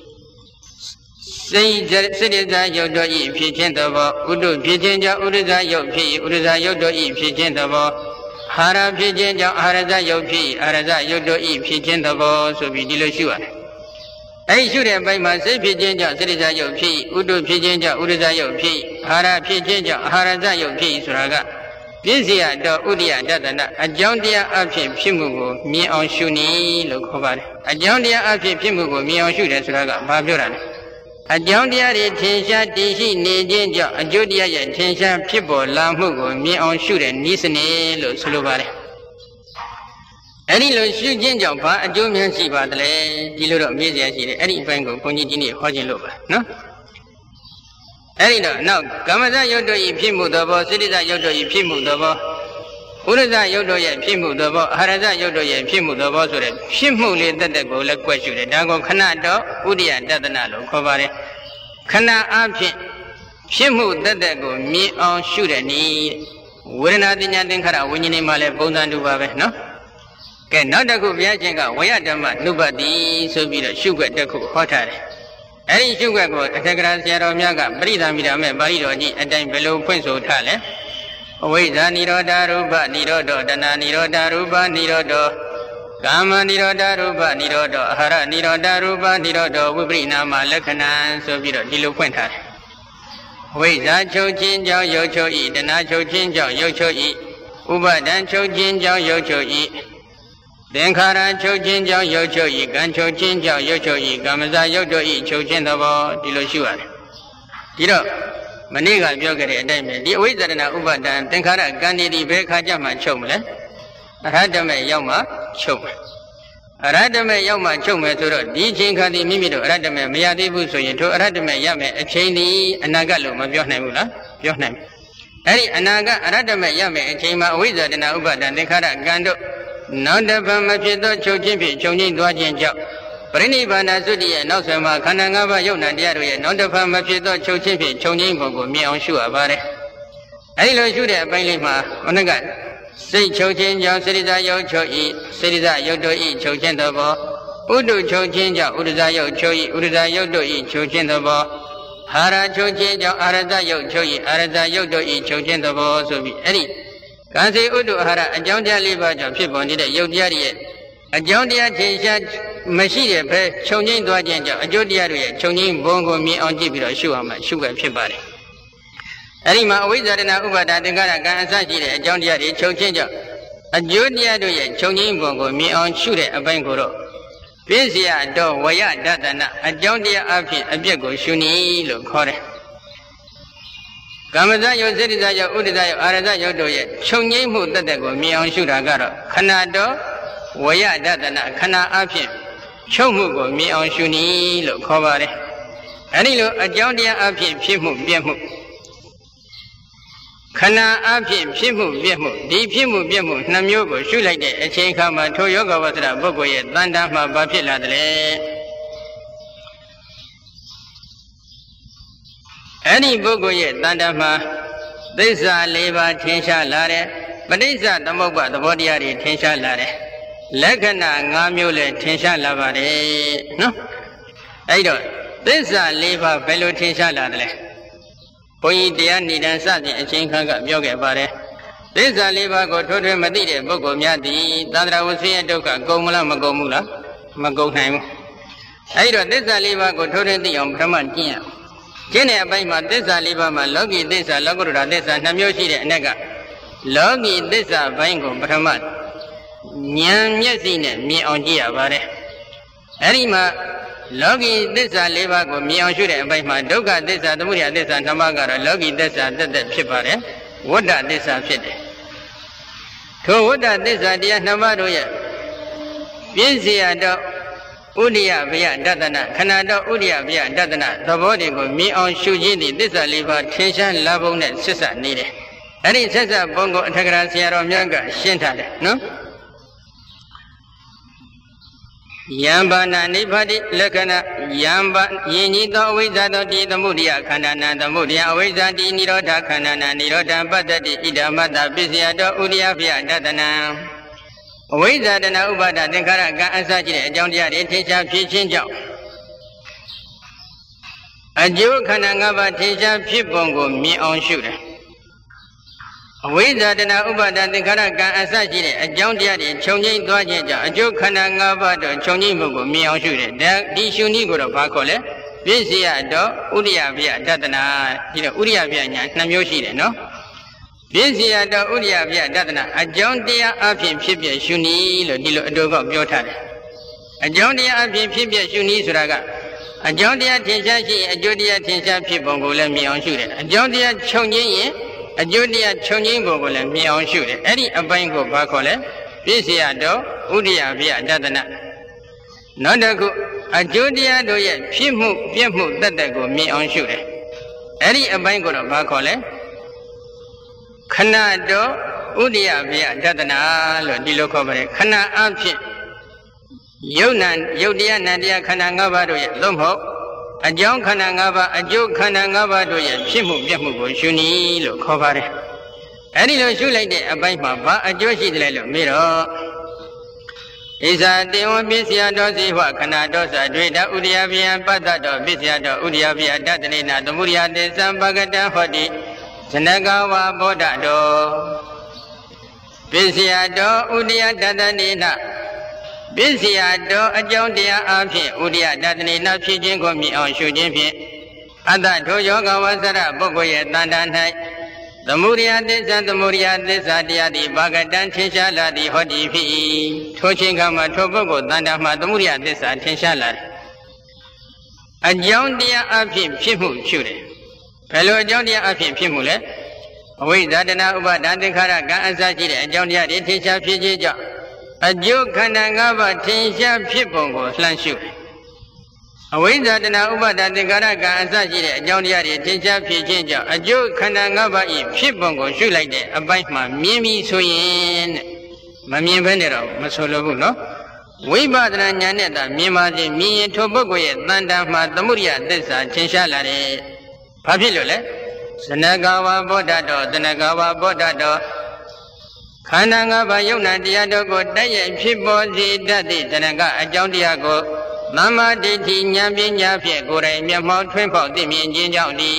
စိတ်စိတ္တဇယုတ်တို့၏ဖြစ်ခြင်းသဘောဥဒ္ဓဖြစ်ခြင်းကြောင့်ဥဒ္ဓဇယုတ်ဖြစ်၏ဥဒ္ဓဇယုတ်တို့၏ဖြစ်ခြင်းသဘောအာဟာရဖြစ်ခြင်းကြောင့်အာဟာရဇယုတ်ဖြစ်အာဟာရဇယုတ်တို့ဤဖြစ်ခြင်းသဘောဆိုပြီးဒီလိုရှုရတယ်။အဲဒီရှုတဲ့အပိုင်းမှာစိတ်ဖြစ်ခြင်းကြောင့်စိတ္တဇယုတ်ဖြစ်ဥဒ္ဓဖြစ်ခြင်းကြောင့်ဥဒ္ဓဇယုတ်ဖြစ်အာဟာရဖြစ်ခြင်းကြောင့်အာဟာရဇယုတ်ဖြစ်ဆိုတာကပြည့်စည်တော်ဥဒိယတတနာအကြောင်းတရားအဖြစ်ဖြစ်မှုကိုမြင်အောင်ရှုနည်းလို့ခေါ်ပါတယ်။အကြောင်းတရားအဖြစ်ဖြစ်မှုကိုမြင်အောင်ရှုတယ်ဆိုတာကဘာပြောတာလဲ။အကြောင်းတရားတွေထင်ရှားတည်ရှိနေခြင်းကြောင့်အကျိုးတရားရဲ့ထင်ရှားဖြစ်ပေါ်လာမှုကိုမြင်အောင်ရှုတဲ့နည်းစနစ်လို့ဆိုလိုပါတယ်။အဲဒီလိုရှုခြင်းကြောင့်ဘာအကျိုးများရှိပါသလဲဒီလိုတော့မေးစရာရှိတယ်အဲ့ဒီအပိုင်းကိုဘုန်းကြီးဒီနေ့ဟောခြင်းလို့ပါနော်။အဲဒီတော့နောက်ကမ္မဇယုတ်တို့ဤဖြစ်မှုသဘောစိတ္တဇယုတ်တို့ဤဖြစ်မှုသဘောဥရဇယုတ်တို့ရဲ့ဖြစ်မှုသဘောအာဟာရဇယုတ်တို့ရဲ့ဖြစ်မှုသဘောဆိုတဲ့ဖြစ်မှုလေးတက်တက်ကိုလည်း꿰ရှုတယ်ဒါကိုခဏတော့ဥဒိယတတနာလို့ခေါ်ပါတယ်ခဏအဖြစ်ဖြစ်မှုတက်တက်ကိုမြင်အောင်ရှုတဲ့နည်းဝေဒနာတင်ညာသင်္ခါရဝိညာဉ်တွေမှာလည်းပုံစံတူပါပဲနော်ကဲနောက်တစ်ခုဘုရားရှင်ကဝေယဓမ္မနုပ္ပတိဆိုပြီးတော့ရှုွက်တစ်ခုဟောထားတယ်အဲ့ဒီရှုွက်ကိုအထက်ကရာဆရာတော်များကပရိသမိတာမဲ့ပါဠိတော်ကြီးအတိုင်းဘယ်လိုဖွင့်ဆိုထားလဲအဝိဇ္ဇာနိရောဓရူပနိရောဓတဏှာနိရောဓရူပနိရောဓကာမနိရောဓရူပနိရောဓအာဟာရနိရောဓရူပနိရောဓဝိပရိနာမလက္ခဏာဆိုပြီးတော့ဒီလိုဖွင့်ထားတယ်ဝိဇ္ဇာချုပ်ခြင်းကြောင့်ယုတ်ချုပ်၏တဏှာချုပ်ခြင်းကြောင့်ယုတ်ချုပ်၏ဥပါဒံချုပ်ခြင်းကြောင့်ယုတ်ချုပ်၏သင်္ခါရချုပ်ခြင်းကြောင့်ယုတ်ချုပ်၏ကံချုပ်ခြင်းကြောင့်ယုတ်ချုပ်၏ကာမဇယုတ်တို့၏ချုပ်ခြင်းသဘောဒီလိုရှုရတယ်ဒီတော့မနေ့ကပြောခဲ့တဲ့အတိုင်းပဲဒီအဝိဇ္ဇာတဏဥပါဒံသင်္ခါရကံဒီဒီဘယ်ခါကြမှာချုပ်မလဲအရဟတမေရောက်မှချုပ်မယ်အရဟတမေရောက်မှချုပ်မယ်ဆိုတော့ဒီချိန်ခါဒီမိမိတို့အရဟတမေမရသေးဘူးဆိုရင်ထိုအရဟတမေရမယ်အချိန်ဒီအနာဂတ်လို့မပြောနိုင်ဘူးလားပြောနိုင်တယ်အဲ့ဒီအနာဂတ်အရဟတမေရမယ်အချိန်မှာအဝိဇ္ဇာတဏဥပါဒံသင်္ခါရကံတို့နောက်တစ်ဖန်မဖြစ်သောချုပ်ခြင်းဖြင့်ချုပ်ငြိမ်းသွားခြင်းကြောင့်ပရိနိဗ္ဗာန်သုတိရဲ့နောက်ဆက်မှာခန္ဓာ၅ပါးယုတ်နံတရားတို့ရဲ့နောက်တစ်ဖန်မဖြစ်သောချုပ်ခြင်းဖြင့်ချုပ်ငြိမ်းပုံကိုမြင်အောင်ရှုရပါတယ်။အဲဒီလိုရှုတဲ့အပိုင်းလေးမှာခொနကစိတ်ချုပ်ခြင်းကြောင့်စေတဇယုတ်ချုပ်ဤစေတဇယုတ်တို့ဤချုပ်ခြင်းသဘောဥဒုချုပ်ခြင်းကြောင့်ဥဒဇယုတ်ချုပ်၏ဥဒဇယုတ်တို့၏ချုပ်ခြင်းသဘောဟာရချုပ်ခြင်းကြောင့်အာရဇယုတ်ချုပ်၏အာရဇယုတ်တို့၏ချုပ်ခြင်းသဘောဆိုပြီးအဲ့ဒီကံစေဥဒုအာဟာရအကြောင်းတရားလေးပါးကြောင့်ဖြစ်ပေါ်နေတဲ့ယုတ်တရားရဲ့အကြောင်းတရားထင်ရှားမရှိတဲ့ဘဲခြုံငိမ့်သွားခြင်းကြောင့်အကျိုးတရားတွေရဲ့ခြုံငိမ့်ဘုံကိုမြင်အောင်ကြည့်ပြီးတော့ရှုအောင်မှရှုပဲဖြစ်ပါတယ်အဲ့ဒီမှာအဝိဇ္ဇာတနာဥပါဒသင်္ခါရကံအစရှိတဲ့အကြောင်းတရားတွေချုပ်ခြင်းကြောင့်အကျိုးတရားတို့ရဲ့ခြုံငိမ့်ဘုံကိုမြင်အောင်ရှုတဲ့အပိုင်းကိုတော့ပြည့်စရာတော့ဝယဒတနာအကြောင်းတရားအဖြစ်အပြည့်ကိုရှုနည်းလို့ခေါ်တယ်ကမ္မဇယုတ်စေတဇယုတ်ဥဒဇယုတ်အာရဇယုတ်တို့ရဲ့ခြုံငိမ့်မှုတတ်တဲ့ကိုမြင်အောင်ရှုတာကတော့ခဏတော့ဝယဒတနာခဏအဖြစ်ချုပ်မှုကိုမြင်အောင်ရှုနည်းလို့ခေါ်ပါတယ်အဲဒီလိုအကြောင်းတရားအဖြစ်ဖြစ်မှုပြည့်မှုခဏအဖြစ်ဖြစ်မှုပြည့်မှုဒီဖြစ်မှုပြည့်မှုနှစ်မျိုးကိုရှုလိုက်တဲ့အချိန်ခါမှာထိုယောဂဝဆရာပုဂ္ဂိုလ်ရဲ့တန်တာမှာဘာဖြစ်လာသလဲအဲ့ဒီပုဂ္ဂိုလ်ရဲ့တန်တာမှာသစ္စာလေးပါးထင်ရှားလာတယ်ပဋိစ္စသမုပ္ပါသဘောတရားတွေထင်ရှားလာတယ်လက္ခဏာ၅မျိုးလည်းထင်ရှားလာပါတယ်နော်အဲ့တော့သစ္စာလေးပါးဘယ်လိုထင်ရှားလာသလဲဘုန်းကြီးတရားဏိဒံစသည့်အချိန်ခါကပြောခဲ့ပါတယ်သစ္စာလေးပါးကိုထိုးထွင်းမသိတဲ့ပုဂ္ဂိုလ်များသည်သာသနာဝဆင်းရဲဒုက္ခကုန်မလားမကုန်ဘူးလားမကုန်နိုင်ဘူးအဲ့တော့သစ္စာလေးပါးကိုထိုးထွင်းသိအောင်ပထမကျင့်ရကျင့်တဲ့အပိုင်းမှာသစ္စာလေးပါးမှာလောကီသစ္စာလောကုတ္တရာသစ္စာနှစ်မျိုးရှိတဲ့အ ਨੇ ကလောကီသစ္စာပိုင်းကိုပထမဉာဏ်မျက်စိနဲ့မြင်အောင်ကြည့်ရပါတယ်အဲ့ဒီမှာလောကီသစ္စာလေးပါးကိုမြင်အောင်ရှုတဲ့အပိုင်းမှာဒုက္ခသစ္စာသမုဒယသစ္စာဓမ္မကတော့လောကီသစ္စာတက်တက်ဖြစ်ပါတယ်ဝဋ္ဌသစ္စာဖြစ်တယ်ထိုဝဋ္ဌသစ္စာတရားနှစ်ပါးတို့ရဲ့ပြင်းစရာတော့ဥဒိယဗျာဒတနာခဏတော့ဥဒိယဗျာဒတနာသဘောတွေကိုမြင်အောင်ရှုခြင်းသည်သစ္စာလေးပါးထင်ရှားလာပုံနဲ့ဆက်ဆက်နေတယ်အဲ့ဒီဆက်ဆက်ပုံကိုအထက်ကရာဆရာတော်များကရှင်းထားတယ်နော်ယံဘာနာနိဗ္ဗာတိလက္ခဏာယံဘာယဉ်ကြီးသောအဝိဇ္ဇာသောတိသမုဒိယခန္ဓာနာသမုဒိယအဝိဇ္ဇာတိနိရောဓခန္ဓာနာနိရောဓပတ္တတိဣဒမတ္တပစ္စယတောဥဒိယဗျဒတနာအဝိဇ္ဇာတနာဥပါဒသင်္ခါရကံအစရှိတဲ့အကြောင်းတရားတွေထင်ရှားဖြစ်ခြင်းကြောင့်အကျိုးခန္ဓာ၅ပါးထင်ရှားဖြစ်ပုံကိုမြင်အောင်ရှုတယ်အဝိဇ္ဇာတနာဥပါဒသင်္ခါရကံအစရှိတဲ့အကြောင်းတရားတွေခြုံငိမ့်သွားခြင်းကြောင့်အကျိုးခန္ဓာ၅ပါးတော့ခြုံငိမ့်မှုကိုမြင်အောင်ရှုတယ်ဒါဒီရှုနည်းကိုတော့ဘာခေါ်လဲပစ္စယတော့ဥဒိယဗျဒတနာဒီတော့ဥဒိယဗျညာနှစ်မျိုးရှိတယ်နော်ပစ္စယတော့ဥဒိယဗျဒတနာအကြောင်းတရားအဖြစ်ဖြစ်ပြရှုနည်းလို့ဒီလိုအတူကောက်ပြောထားတယ်အကြောင်းတရားအဖြစ်ဖြစ်ပြရှုနည်းဆိုတာကအကြောင်းတရားထင်ရှားရှိရင်အကျိုးတရားထင်ရှားဖြစ်ပုံကိုလည်းမြင်အောင်ရှုတယ်အကြောင်းတရားခြုံငိမ့်ရင်အကျိုးတရားခြုံငိမ့်ပုံကိုလည်းမြင်အောင်ရှုတယ်အဲ့ဒီအပိုင်းကိုဘာခေါ်လဲပစ္စယတော့ဥဒိယဗျဒတနာနောက်တစ်ခုအကျိုးတရားတို့ရဲ့ဖြစ်မှုပြည့်မှုတတ်တဲ့ကိုမြင်အောင်ရှုတယ်အဲ့ဒီအပိုင်းကိုတော့ဘာခေါ်လဲခဏတော့ဥဒိယဗျဒတနာလို့ဒီလိုခေါ်ပါတယ်ခဏအဖြစ်ယုတ်နံယုတ်တရားနံတရားခန္ဓာ၅ပါးတို့ရဲ့သို့မဟုတ်အကြောင်းခန္ဓာ၅ပါးအကျိုးခန္ဓာ၅ပါးတို့ရဲ့ဖြစ်မှုပြည့်မှုကိုရှုနည်းလို့ခေါ်ပါတယ်အဲဒီလိုရှုလိုက်တဲ့အပိုင်းမှာဘာအကျိုးရှိတယ်လို့မေးတော့ဣဇာတေဝပစ္စယတောဇိဝခဏတောသဒွေတဥဒိယဗျံပတ္တတောပစ္စယတောဥဒိယဗျဒတနေနသမုဒိယတေသံပကတံဟောတိဇနကဝါဘောဓတောပစ္စယတောဥဒိယဒတနေနပစ္စယတောအကြောင်းတရားအဖြစ်ဥဒိယဒတနေနဖြစ်ခြင်းကိုမြင်အောင်ရှုခြင်းဖြင့်အတ္တထိုယောဂဝဆရပုဂ္ဂိုလ်ရဲ့တန်တာ၌သမုဒိယသစ္စာသမုဒိယသစ္စာတရားသည်ဘာကတံထင်ရှားလာသည်ဟောတိဖြစ်၏ထိုချိန်ခါမှာထိုပုဂ္ဂိုလ်တန်တာမှာသမုဒိယသစ္စာထင်ရှားလာတယ်အကြောင်းတရားအဖြစ်ဖြစ်မှုရှုတယ်ဘယ်လိုအကြောင်းတရားအဖြစ်ဖြစ်မှုလဲအဝိဇ္ဇာတနာဥပါဒသင်္ခါရကံအစရှိတဲ့အကြောင်းတရားတွေထင်ရှားဖြစ်ခြင်းကြောင့်အကျိုးခန္ဓာ၅ပါးထင်ရှားဖြစ်ပုံကိုလှမ်းရှုတယ်အဝိဇ္ဇာတနာဥပါဒသင်္ခါရကံအစရှိတဲ့အကြောင်းတရားတွေထင်ရှားဖြစ်ခြင်းကြောင့်အကျိုးခန္ဓာ၅ပါး၏ဖြစ်ပုံကိုရှုလိုက်တဲ့အပိုင်းမှာမြင်ပြီးဆိုရင်တဲ့မမြင်ဘဲနဲ့တော့မဆိုလိုဘူးနော်ဝိပဿနာဉာဏ်နဲ့သာမြင်ပါစေမြင်ရင်ထိုပုဂ္ဂိုလ်ရဲ့တန်တာမှာသမုဒိယသစ္စာထင်ရှားလာတယ်ဘာဖြစ်လို့လဲဇနကဝါဘောဓတောဇနကဝါဘောဓတောခန္ဓာ၅ပါးယုံနာတရားတို့ကိုတိုက်ရိုက်ဖြစ်ပေါ်စေတတ်သည့်တဏှာအကြောင်းတရားကိုသမ္မာဒိဋ္ဌိဉာဏ်ပညာဖြင့်ကိုယ်တိုင်မျက်မှောက်ထွန်းဖောက်သိမြင်ခြင်းကြောင့်ဒီ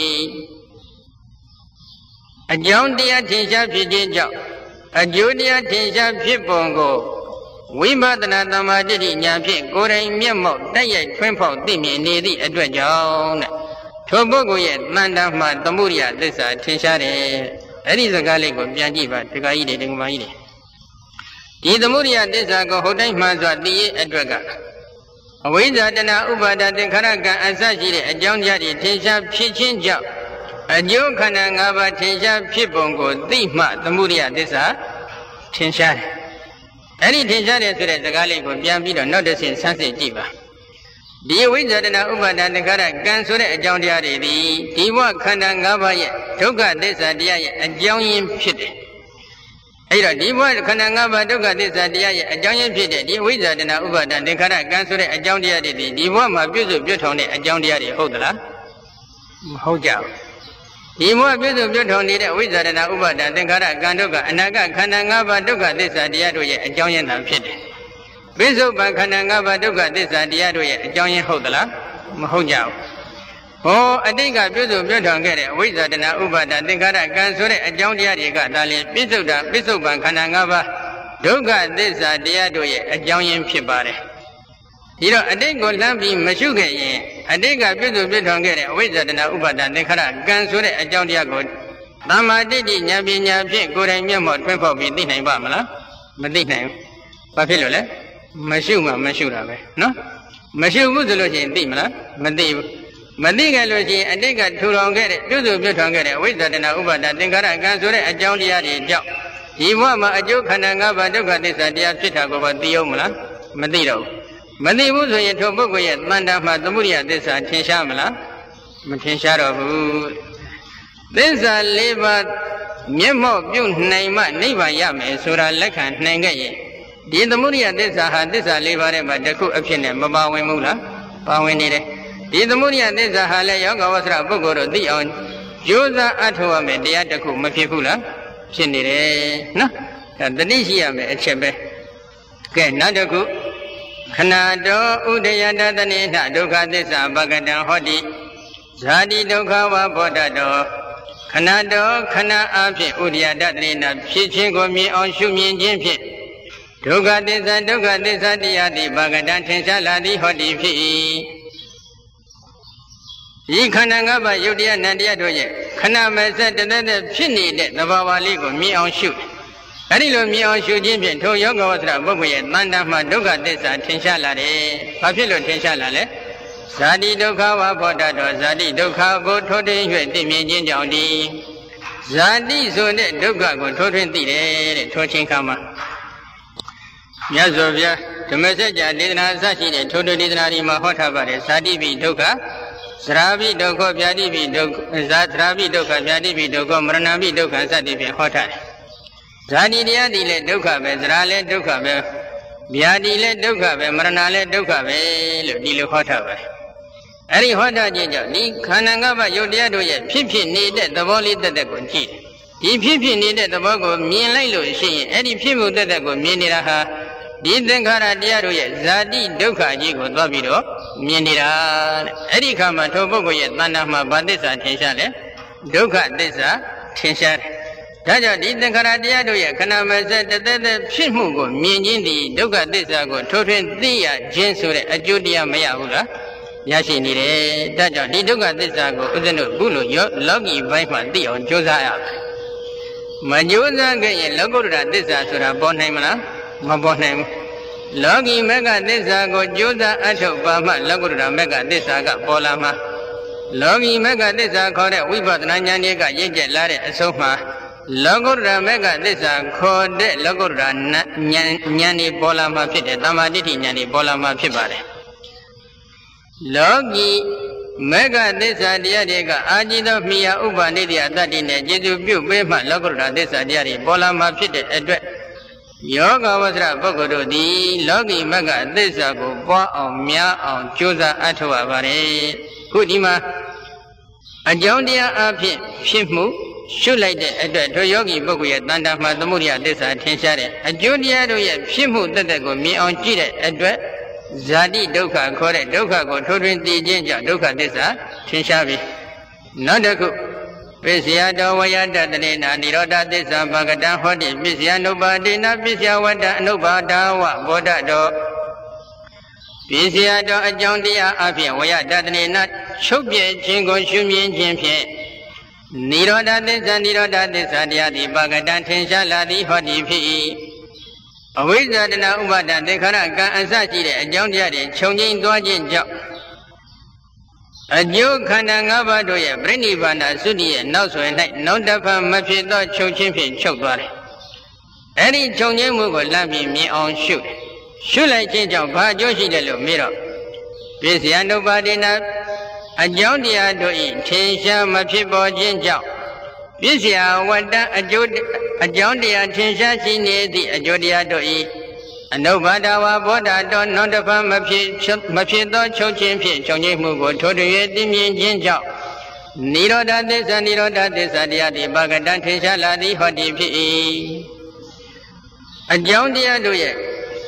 အကြောင်းတရားထင်ရှားဖြစ်ခြင်းကြောင့်အကျိုးတရားထင်ရှားဖြစ်ပုံကိုဝိပဿနာသမ္မာဒိဋ္ဌိဉာဏ်ဖြင့်ကိုယ်တိုင်မျက်မှောက်တိုက်ရိုက်ထွန်းဖောက်သိမြင်နေသည့်အတွက်ကြောင့်တဲ့ထိုပုဂ္ဂိုလ်ရဲ့တန်တမ်းမှသမုဒိယသစ္စာထင်ရှားတယ်အဲ့ဒီစကားလေးကိုပြန်ကြည့်ပါဒကာကြီးတွေဒကာမကြီးတွေဒီသမုဒိယသစ္စာကိုဟုတ်တိုင်းမှန်စွာသိရအတွက်ကအဝိဇ္ဇာတဏှာဥပါဒသင်္ခါရကံအစရှိတဲ့အကြောင်းတရားတွေထင်ရှားဖြစ်ခြင်းကြောင့်အကျိုးခန္ဓာ၅ပါးထင်ရှားဖြစ်ပုံကိုသိမှသမုဒိယသစ္စာထင်ရှားတယ်အဲ့ဒီထင်ရှားတယ်ဆိုတဲ့စကားလေးကိုပြန်ပြီးတော့နောက်တစ်ဆင့်ဆန်းစစ်ကြည့်ပါဒီဝိဇ္ဇာတဏှာဥပါဒသင်္ခါရကံဆိုတဲ့အကြောင်းတရားတွေဒီဒီဘဝခန္ဓာ၅ပါးရဲ့ဒုက္ခသစ္စာတရားရဲ့အကြောင်းရင်းဖြစ်တယ်အဲ့တော့ဒီဘဝခန္ဓာ၅ပါးဒုက္ခသစ္စာတရားရဲ့အကြောင်းရင်းဖြစ်တဲ့ဒီဝိဇ္ဇာတဏှာဥပါဒသင်္ခါရကံဆိုတဲ့အကြောင်းတရားတွေဒီဘဝမှာပြည့်စုံပြည့်ထောင်တဲ့အကြောင်းတရားတွေဟုတ်သလားမဟုတ်ကြဘူးဒီဘဝပြည့်စုံပြည့်ထောင်နေတဲ့ဝိဇ္ဇာတဏှာဥပါဒသင်္ခါရကံဒုက္ခအနာဂတ်ခန္ဓာ၅ပါးဒုက္ခသစ္စာတရားတို့ရဲ့အကြောင်းရင်းသာဖြစ်တယ်ပိဿုပန်ခန္ဓာ၅ပါးဒုက္ခသစ္စာတရားတို့ရဲ့အကြောင်းရင်းဟုတ်သလားမဟုတ်ကြဘူးဟောအတိတ်ကပြည့်စုံပြည့်ထောင်ခဲ့တဲ့ဝိဇ္ဇာတဏှာဥပါဒသင်္ခါရကံဆိုတဲ့အကြောင်းတရားတွေကဒါလည်းပိဿုတာပိဿုပန်ခန္ဓာ၅ပါးဒုက္ခသစ္စာတရားတို့ရဲ့အကြောင်းရင်းဖြစ်ပါတယ်ဒီတော့အတိတ်ကိုလှမ်းပြီးမရှုခဲ့ရင်အတိတ်ကပြည့်စုံပြည့်ထောင်ခဲ့တဲ့အဝိဇ္ဇာတဏှာဥပါဒသင်္ခါရကံဆိုတဲ့အကြောင်းတရားကိုသမ္မာဒိဋ္ဌိဉာဏ်ပညာဖြင့်ကိုယ်တိုင်မျက်မှောက်ထွန်းဖောက်ပြီးသိနိုင်ပါမလားမသိနိုင်ဘူးဘာဖြစ်လို့လဲမရှုမှမရှုတာပဲနော်မရှုဘူးဆိုလို့ရှိရင်သိမလားမသိဘူးမသိကြလို့ရှိရင်အတိတ်ကထူထောင်ခဲ့တဲ့ပြုစုပြုထောင်ခဲ့တဲ့အဝိဇ္ဇာတဏှာဥပါဒသင်္ခါရကံဆိုတဲ့အကြောင်းတရားတွေကြောင့်ဒီဘဝမှာအကျိုးခန္ဓာ၅ပါးဒုက္ခသစ္စာတရားဖြစ်တာကိုသိအောင်မလားမသိတော့ဘူးမသိဘူးဆိုရင်ထိုပုဂ္ဂိုလ်ရဲ့တန်တာမှာသမုဒိယသစ္စာထင်ရှားမလားမထင်ရှားတော့ဘူးသစ္စာ၄ပါးမျက်မှောက်ပြုနိုင်မှနိဗ္ဗာန်ရမယ်ဆိုတာလက်ခံနိုင်ခဲ့ရင်ဒီသမုဒိယသစ္စာဟာသစ္စာ၄ပါးထဲမှာတစ်ခုအဖြစ်နဲ့မပါဝင်ဘူးလားပါဝင်နေတယ်ဒီသမုဒိယသစ္စာဟာလည်းယောဂဝဆရပုဂ္ဂိုလ်တို့သိအောင်ကြိုးစားအထောက်ရမယ်တရားတစ်ခုမဖြစ်ဘူးလားဖြစ်နေတယ်နော်ဒါတတိရှိရမယ်အချက်ပဲကဲနောက်တစ်ခုခဏတော်ဥဒယတတနိထဒုက္ခသစ္စာပကတံဟောတိဇာတိဒုက္ခဝဘောဓတောခဏတော်ခဏအားဖြင့်ဥဒယတတနိထဖြစ်ခြင်းကိုမြင်အောင်ရှုမြင်ခြင်းဖြင့်ဒုက္ခသစ္စာဒုက္ခသစ္စာတရားသည်ပကတံထင်ရှားလာသည်ဟောတိဖြစ်၏ဤခန္ဓာ၅ပါးယုတ်တရားနံတရားတို့ရဲ့ခဏမဲ့ဆက်တသက်သက်ဖြစ်နေတဲ့သဘာဝလေးကိုမြင်အောင်ရှုအဲ့ဒီလိုမြင်အောင်ရှုခြင်းဖြင့်ထိုယောဂဝဆရာပုဂ္ဂိုလ်ရဲ့တန်တမှာဒုက္ခသစ္စာထင်ရှားလာတယ်။ဘာဖြစ်လို့ထင်ရှားလာလဲ။ဇာတိဒုက္ခဝဘောဓတောဇာတိဒုက္ခကိုထိုးထွင်း၍သိမြင်ခြင်းကြောင့်ဒီဇာတိဆိုတဲ့ဒုက္ခကိုထိုးထွင်းသိတယ်တဲ့ထိုးချင်းခါမှာမြတ်စွာဘုရားဓမ္မစကြာဒေသနာအစရှိတဲ့ထိုးထွင်းဒေသနာဒီမှာဟောထားပါတယ်ဇာတိပိဒုက္ခသရာပိဒုက္ခဗျာတိပိဒုက္ခဇာသရာပိဒုက္ခဗျာတိပိဒုက္ခမရဏပိဒုက္ခစသည်ဖြင့်ဟောထားတယ်ဇာတိတရားဒီလည်းဒုက္ခပဲသရာလည်းဒုက္ခပဲဗျာတိလည်းဒုက္ခပဲမရဏလည်းဒုက္ခပဲလို့ဒီလိုဟောထားပါတယ်အဲ့ဒီဟောထားခြင်းကြောင့်ဒီခန္ဓာ၅ပါးယုတ်တရားတို့ရဲ့ဖြစ်ဖြစ်နေတဲ့သဘောလေးတက်တက်ကိုကြည့်ဒီဖြစ်ဖြစ်နေတဲ့သဘောကိုမြင်လိုက်လို့ရှိရင်အဲ့ဒီဖြစ်မှုတက်တက်ကိုမြင်နေတာဟာဒီသင်္ခါရတရားတို့ရဲ့ဇာတိဒုက္ခကြီးကိုသွားပြီးတော့မြင်နေတာတဲ့အဲ့ဒီခါမှာထိုပုဂ္ဂိုလ်ရဲ့တဏ္ဍာမှာဘာသစ္စာထင်ရှားလဲဒုက္ခသစ္စာထင်ရှားတယ်ဒါကြောင့်ဒီသင်္ခါရတရားတို့ရဲ့ခဏမစက်တသက်သက်ဖြစ်မှုကိုမြင်ခြင်းဒီဒုက္ခသစ္စာကိုထိုးထွင်းသိရခြင်းဆိုတဲ့အကျိုးတရားမရဘူးလားရရှိနေတယ်ဒါကြောင့်ဒီဒုက္ခသစ္စာကိုဥစ္စနုဘုလိုလောကီဘိုင်းမှာသိအောင်ကြိုးစားရမယ်မကြိုးစားခဲ့ရင်လောကုတ္တရာသစ္စာဆိုတာပေါ်နိုင်မလားမပေါ်နိုင်ဘူးလောကီမဂ္ဂသစ္စာကိုကြိုးစားအထုတ်ပါမှလောကုတ္တရာမဂ္ဂသစ္စာကပေါ်လာမှာလောကီမဂ္ဂသစ္စာခေါ်တဲ့ဝိပဿနာဉာဏ်တွေကရင့်ကျက်လာတဲ့အဆုံးမှာလောကုတ္တရာမဂ္ဂသစ္စာခေါ်တဲ့လောကုတ္တရာဉာဏ်ဉာဏ်တွေပေါ်လာမှာဖြစ်တယ်တမ္မာဒိဋ္ဌိဉာဏ်တွေပေါ်လာမှာဖြစ်ပါတယ်လောကီမဂ္ဂသစ္စာတရားတွေကအာจิตမိယဥပ္ပနိတ္တယတတ္တိနဲ့ကျေစုပြုပေးမှလောကုတ္တရာသစ္စာတရားတွေပေါ်လာမှာဖြစ်တဲ့အတွက်ယောဂဝဆရပုဂ္ဂိုလ်တို့သည်လောကီမဂ္ဂသစ္စာကိုပွားအောင်များအောင်ကြိုးစားအထောက်ရပါတယ်ခုဒီမှာအကြောင်းတရားအဖြစ်ဖြစ်မှုရှုလိုက်တဲ့အတွက်တို့ယောဂီပုဂ္ဂိုလ်ရဲ့တဏ္ဍာမှာသမုဒိယသစ္စာထင်ရှားတဲ့အကျိုးတရားတို့ရဲ့ဖြစ်မှုတသက်ကိုမြင်အောင်ကြည့်တဲ့အတွက်ဇာတိဒုက္ခခေါ်တဲ့ဒုက္ခကိုထိုးထွင်းသိခြင်းကြောင့်ဒုက္ခသစ္စာထင်ရှားပြီနောက်တစ်ခုပစ္စယတောဝယတတရေနာនិရောဓသစ္စာဘာဂတံဟောတိပစ္စယနုပါတိနာပစ္စယဝတ္တအနုပါဒဝဘောဓတောပစ္စယတောအကြောင်းတရားအဖြစ်ဝယတတရေနာချုပ်ပြခြင်းကိုရှုမြင်ခြင်းဖြင့်និရောဓသစ္စာនិရောဓသစ္စာတရားသည်ဘာဂတံထင်ရှားလာသည်ဟောတိဖြစ်၏အဝိဇ္ဇာတနာဥပါဒသင်္ခါရကံအစရှိတဲ့အကြောင်းတရားတွေခြုံငိမ့်သွားခြင်းကြောင့်အကျိုးခန္ဓာ၅ပါးတို့ရဲ့ပြိဋိဘာနာသုတိရဲ့နောက်ဆွေ၌နောက်တစ်ဖန်မဖြစ်သောချုပ်ချင်းဖြင့်ချုပ်သွားတယ်။အဲဒီချုပ်ငိမ့်မှုကိုလမ်းပြီးမြင်အောင်ရှုတယ်။ရှုလိုက်ခြင်းကြောင့်ဘာအကျိုးရှိတယ်လို့မေးတော့ပစ္စယနုပါတိနာအကြောင်းတရားတို့၏ထင်ရှားမဖြစ်ပေါ်ခြင်းကြောင့်ပစ္စယဝတ္တအကျိုးအကြောင်းတရားထင်ရှားရှိနေသည့်အကျိုးတရားတို့၏အနုဘာဒဝဘောဓတောနောက်တစ်ဖန်မဖြစ်မဖြစ်သောချုပ်ခြင်းဖြင့်ချုပ်ငြိမ်းမှုကိုထိုးထွင်းသိမြင်ခြင်းကြောင့်និရောဓသစ္စာនិရောဓသစ္စာတရားသည်ဘာဂတံထင်ရှားလာသည်ဟောတိဖြစ်၏အကြောင်းတရားတို့ရဲ့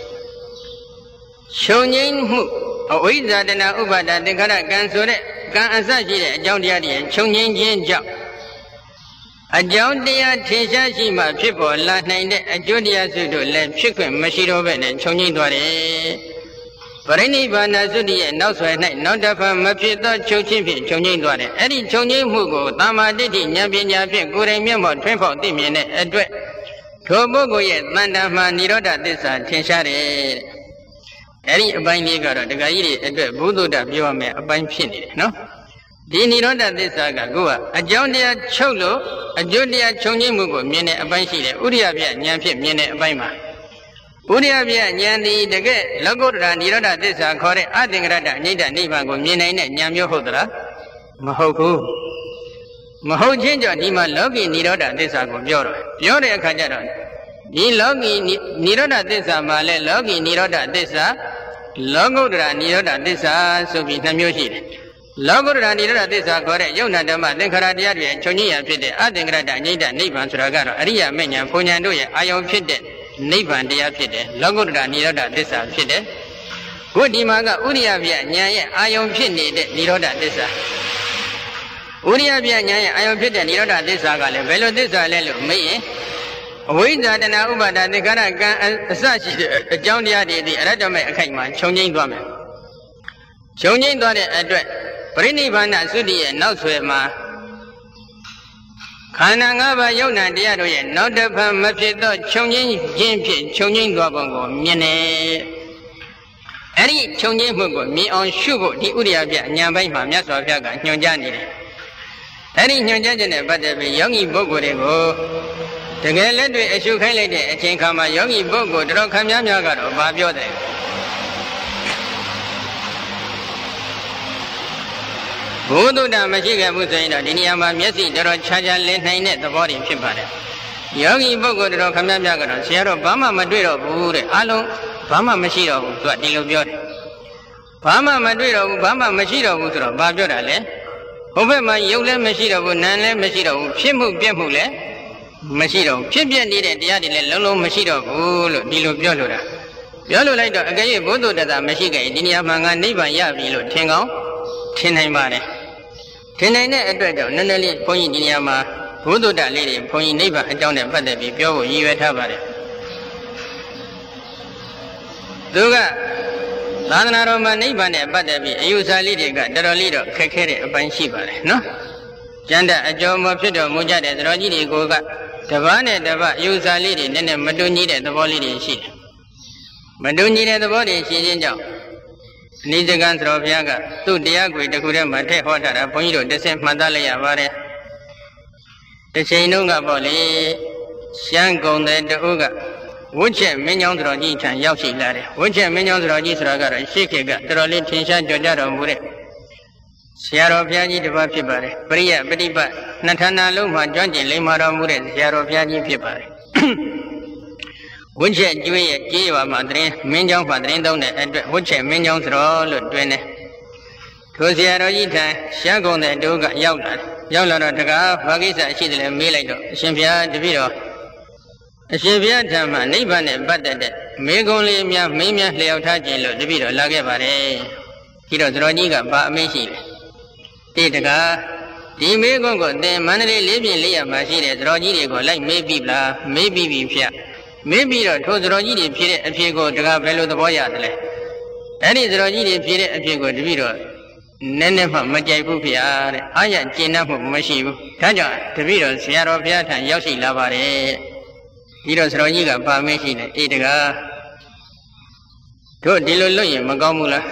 ချုပ်ငြိမ်းမှုအဝိဇ္ဇာတနာဥပါဒသင်္ခါရကံဆိုတဲ့ကံအစရှိတဲ့အကြောင်းတရားတွေချုပ်ငြိမ်းခြင်းကြောင့်အကြောင်းတရားထင်ရှားရှိမှဖြစ်ပေါ်လာနိုင်တဲ့အကျိုးတရားစုတို့လည်းဖြစ်ခွင့်မရှိတော့ဘဲနဲ့ခြုံငိမ့်သွားတယ်။ပရိနိဗ္ဗာန်သုတိရဲ့နောက်ဆွဲ၌နောက်တစ်ဖန်မဖြစ်သောချုပ်ချင်းဖြင့်ခြုံငိမ့်သွားတယ်။အဲ့ဒီခြုံငိမ့်မှုကိုသမ္မာဒိဋ္ဌိဉာဏ်ပညာဖြင့်ကိုယ်တိုင်မျက်မှောက်ထွန်းဖောက်သိမြင်တဲ့အတွက်ထိုပုဂ္ဂိုလ်ရဲ့တဏ္ဍာမှာនិရောဓသစ္စာထင်ရှားတယ်။အဲ့ဒီအပိုင်းလေးကတော့ဒကာကြီးတွေအတွက်ဘုဒ္ဓတပြောရမယ်အပိုင်းဖြစ်နေတယ်နော်။ဒီនិရောဓသစ္စာကကိုယ်ကအကြောင်းတရားချုပ်လို့အကျိုးတရားခြုံငိမ့်မှုကိုမြင်တဲ့အပိုင်းရှိတယ်ဥရိယပြဉာဏ်ဖြင့်မြင်တဲ့အပိုင်းမှာဥရိယပြဉာဏ်ဒီတကယ်လောကုတ္တရာនិရောဓသစ္စာခေါ်တဲ့အသင်္ကရတအနိဒနိဗ္ဗာန်ကိုမြင်နိုင်တဲ့ဉာဏ်မျိုးဟုတ်သလားမဟုတ်ဘူးမဟုတ်ခြင်းကြောင့်ဒီမှာလောကီនិရောဓသစ္စာကိုပြောတော့ပြောတဲ့အခါကျတော့ဒီလောကီនិရောဓသစ္စာမှာလဲလောကီនិရောဓသစ္စာလောကုတ္တရာនិရောဓသစ္စာဆိုပြီးနှမျိုးရှိတယ်လောကုတ္တရာនិရောဓသစ္စာခေါ်တဲ့ယုံနာဓမ္မသင်္ခါရတရားတွေချုပ်ငြိမ်းရဖြစ်တဲ့အသင်္ကရတအငြိမ့်တဲ့နိဗ္ဗာန်ဆိုတာကတော့အရိယာမေညာဘုံညာတို့ရဲ့အာယုံဖြစ်တဲ့နိဗ္ဗာန်တရားဖြစ်တယ်လောကုတ္တရာនិရောဓသစ္စာဖြစ်တယ်ခုဒီမှာကဥရိယပြဉာဏ်ရဲ့အာယုံဖြစ်နေတဲ့និရောဓသစ္စာဥရိယပြဉာဏ်ရဲ့အာယုံဖြစ်တဲ့និရောဓသစ္စာကလည်းဘယ်လိုသစ္စာလဲလို့မေးရင်အဝိဇ္ဇာတနာဥပါဒသင်္ခါရကံအစရှိတဲ့အကြောင်းတရားတွေဒီအရတ္တမေအခိုက်မှာခြုံငိမ့်သွားမယ်ခြုံငိမ့်သွားတဲ့အတွက်ပရိနိဗ္ဗာန်သုတိရဲ့နောက်ဆွဲမှာခန္ဓာ၅ပါးယုံနာတရားတို့ရဲ့နောက်တစ်ဖန်မဖြစ်သောခြုံငိမ့်ခြင်းဖြင့်ခြုံငိမ့်သွားပုံကိုမြင်တယ်။အဲဒီခြုံငိမ့်မှုကိုမြင်အောင်ရှုဖို့ဒီဥရိယပြဉာဏ်ပိုင်းမှာမြတ်စွာဘုရားကညွှန်ကြားနေတယ်။အဲဒီညွှန်ကြားခြင်းနဲ့ပတ်သက်ပြီးယောဂီပုဂ္ဂိုလ်တွေကိုတကယ်လက်တွေ့အရှုခိုင်းလိုက်တဲ့အချိန်ခါမှာယောဂီပုဂ္ဂိုလ်တော်ခမ်းများများကတော့ဘာပြောတယ်ဘုဒ္ဓတမရှိခဲ့ဘူးဆိုရင်တော့ဒီနေရာမှာမျက်စိတော်တော်ခြားခြားလင်းနိုင်တဲ့သဘောတွေဖြစ်ပါတယ်။ယောဂီပုဂ္ဂိုလ်တော်ခမည်းများကတော့ဆရာတော်ဘာမှမတွေ့တော့ဘူးတဲ့အလုံးဘာမှမရှိတော့ဘူးသူကဒီလိုပြောတယ်။ဘာမှမတွေ့တော့ဘူးဘာမှမရှိတော့ဘူးဆိုတော့ဘာပြောတာလဲ။ဟိုဘက်မှာယုတ်လည်းမရှိတော့ဘူးနာမ်လည်းမရှိတော့ဘူးဖြစ်မှုပြက်မှုလည်းမရှိတော့ဘူးဖြစ်ပြနေတဲ့တရားတွေလည်းလုံးလုံးမရှိတော့ဘူးလို့ဒီလိုပြောလို့တာ။ပြောလို့လိုက်တော့အကယ်၍ဘုဒ္ဓတ္တမရှိခဲ့ဒီနေရာမှာငါနိဗ္ဗာန်ရပြီလို့ထင်ကောင်းထင်နိုင်ပါတယ်။ထင်နိုင်တဲ့အတွက်ကြောင့်နည်းနည်းလေးဘုန်းကြီးဒီနေရာမှာဘုဒ္ဓတလေးတွေဘုန်းကြီးနိဗ္ဗာန်အကြောင်းနဲ့ပတ်သက်ပြီးပြောဖို့ရည်ရွယ်ထားပါတယ်သူကသာသနာတော်မှာနိဗ္ဗာန်နဲ့ပတ်သက်ပြီးအယူဆလေးတွေကတော်တော်လေးတော့ခက်ခဲတဲ့အပိုင်းရှိပါတယ်နော်ကျန်တဲ့အကျော်မဖြစ်တော်မူကြတဲ့သတော်ကြီးတွေကိုကတပားနဲ့တပားအယူဆလေးတွေနည်းနည်းမတူညီတဲ့သဘောလေးတွေရှိတယ်မတူညီတဲ့သဘောတွေရှိခြင်းကြောင့်အနိစ္စကံသတော်ဘုရားကသူ့တရားကိုတခုတည်းမှာထည့်ဟောထားတာဘုန်းကြီးတို့တစ်ဆင့်မှတ်သားလိုက်ရပါတယ်တစ်ချိန်လုံးကပေါ့လေရှမ်းကုံတဲ့တူကဝှက်ချက်မင်းကြောင့်သတော်ကြီးထံရောက်ရှိလာတယ်ဝှက်ချက်မင်းကြောင့်သတော်ကြီးဆိုတာကတော့ရှေ့ခေတ်ကတော်တော်လေးထင်ရှားကြော်ကြတော်မူတဲ့ဆရာတော်ဘုရားကြီးတစ်ပါးဖြစ်ပါတယ်ပရိယပฏิပတ်နှစ်ဌာနလုံးမှာကျွမ်းကျင်လိမ္မာတော်မူတဲ့ဆရာတော်ဘုရားကြီးဖြစ်ပါတယ်ဝှက်ချက်ကျွေးရဲ့ကြေးရွာမှာတရင်မင်းကြောင့်မှာတရင်သုံးတဲ့အတွက်ဝှက်ချက်မင်းကြောင့်သတော်လို့တွင်တယ်ထိုဆရာတော်ကြီးထံရှမ်းကုံတဲ့တူကရောက်လာတယ်ရောက်လာတော့တကားဘာကိစ္စရှိတယ်လဲမေးလိုက်တော့အရှင်ဘုရားတပည့်တော်အရှင်ဘုရားဓမ္မနိဗ္ဗာန်နဲ့ပတ်သက်တဲ့မေကုံးလေးများမင်းများလျှောက်ထားခြင်းလို့တပည့်တော်လာခဲ့ပါတယ်ဒီတော့သတော်ကြီးကဘာအမေးရှိလဲတိတကားဒီမေကုံးကိုသင်မန္တလေးလေးပြင်လေးရမှာရှိတဲ့သတော်ကြီးတွေကိုလိုက်မေးပြီလားမေးပြီပြီဖျက်မေးပြီးတော့ထိုသတော်ကြီးတွေဖြေတဲ့အဖြေကိုတကားဘယ်လိုသဘောရတယ်လဲအဲ့ဒီသတော်ကြီးတွေဖြေတဲ့အဖြေကိုတပည့်တော်နည်းနည်းမှမကြိုက်ဘူးဖေ။တဲ့အားရကျင့်တတ်မှုမရှိဘူး။ဒါကြောင့်တပည့်တော်ဆရာတော်ဘုရားထံရောက်ရှိလာပါတယ်။ဒီတော့ဆရာကြီးကပါမေးရှိတယ်အေးတကားတို့ဒီလိုလုပ်ရင်မကောင်းဘူးလား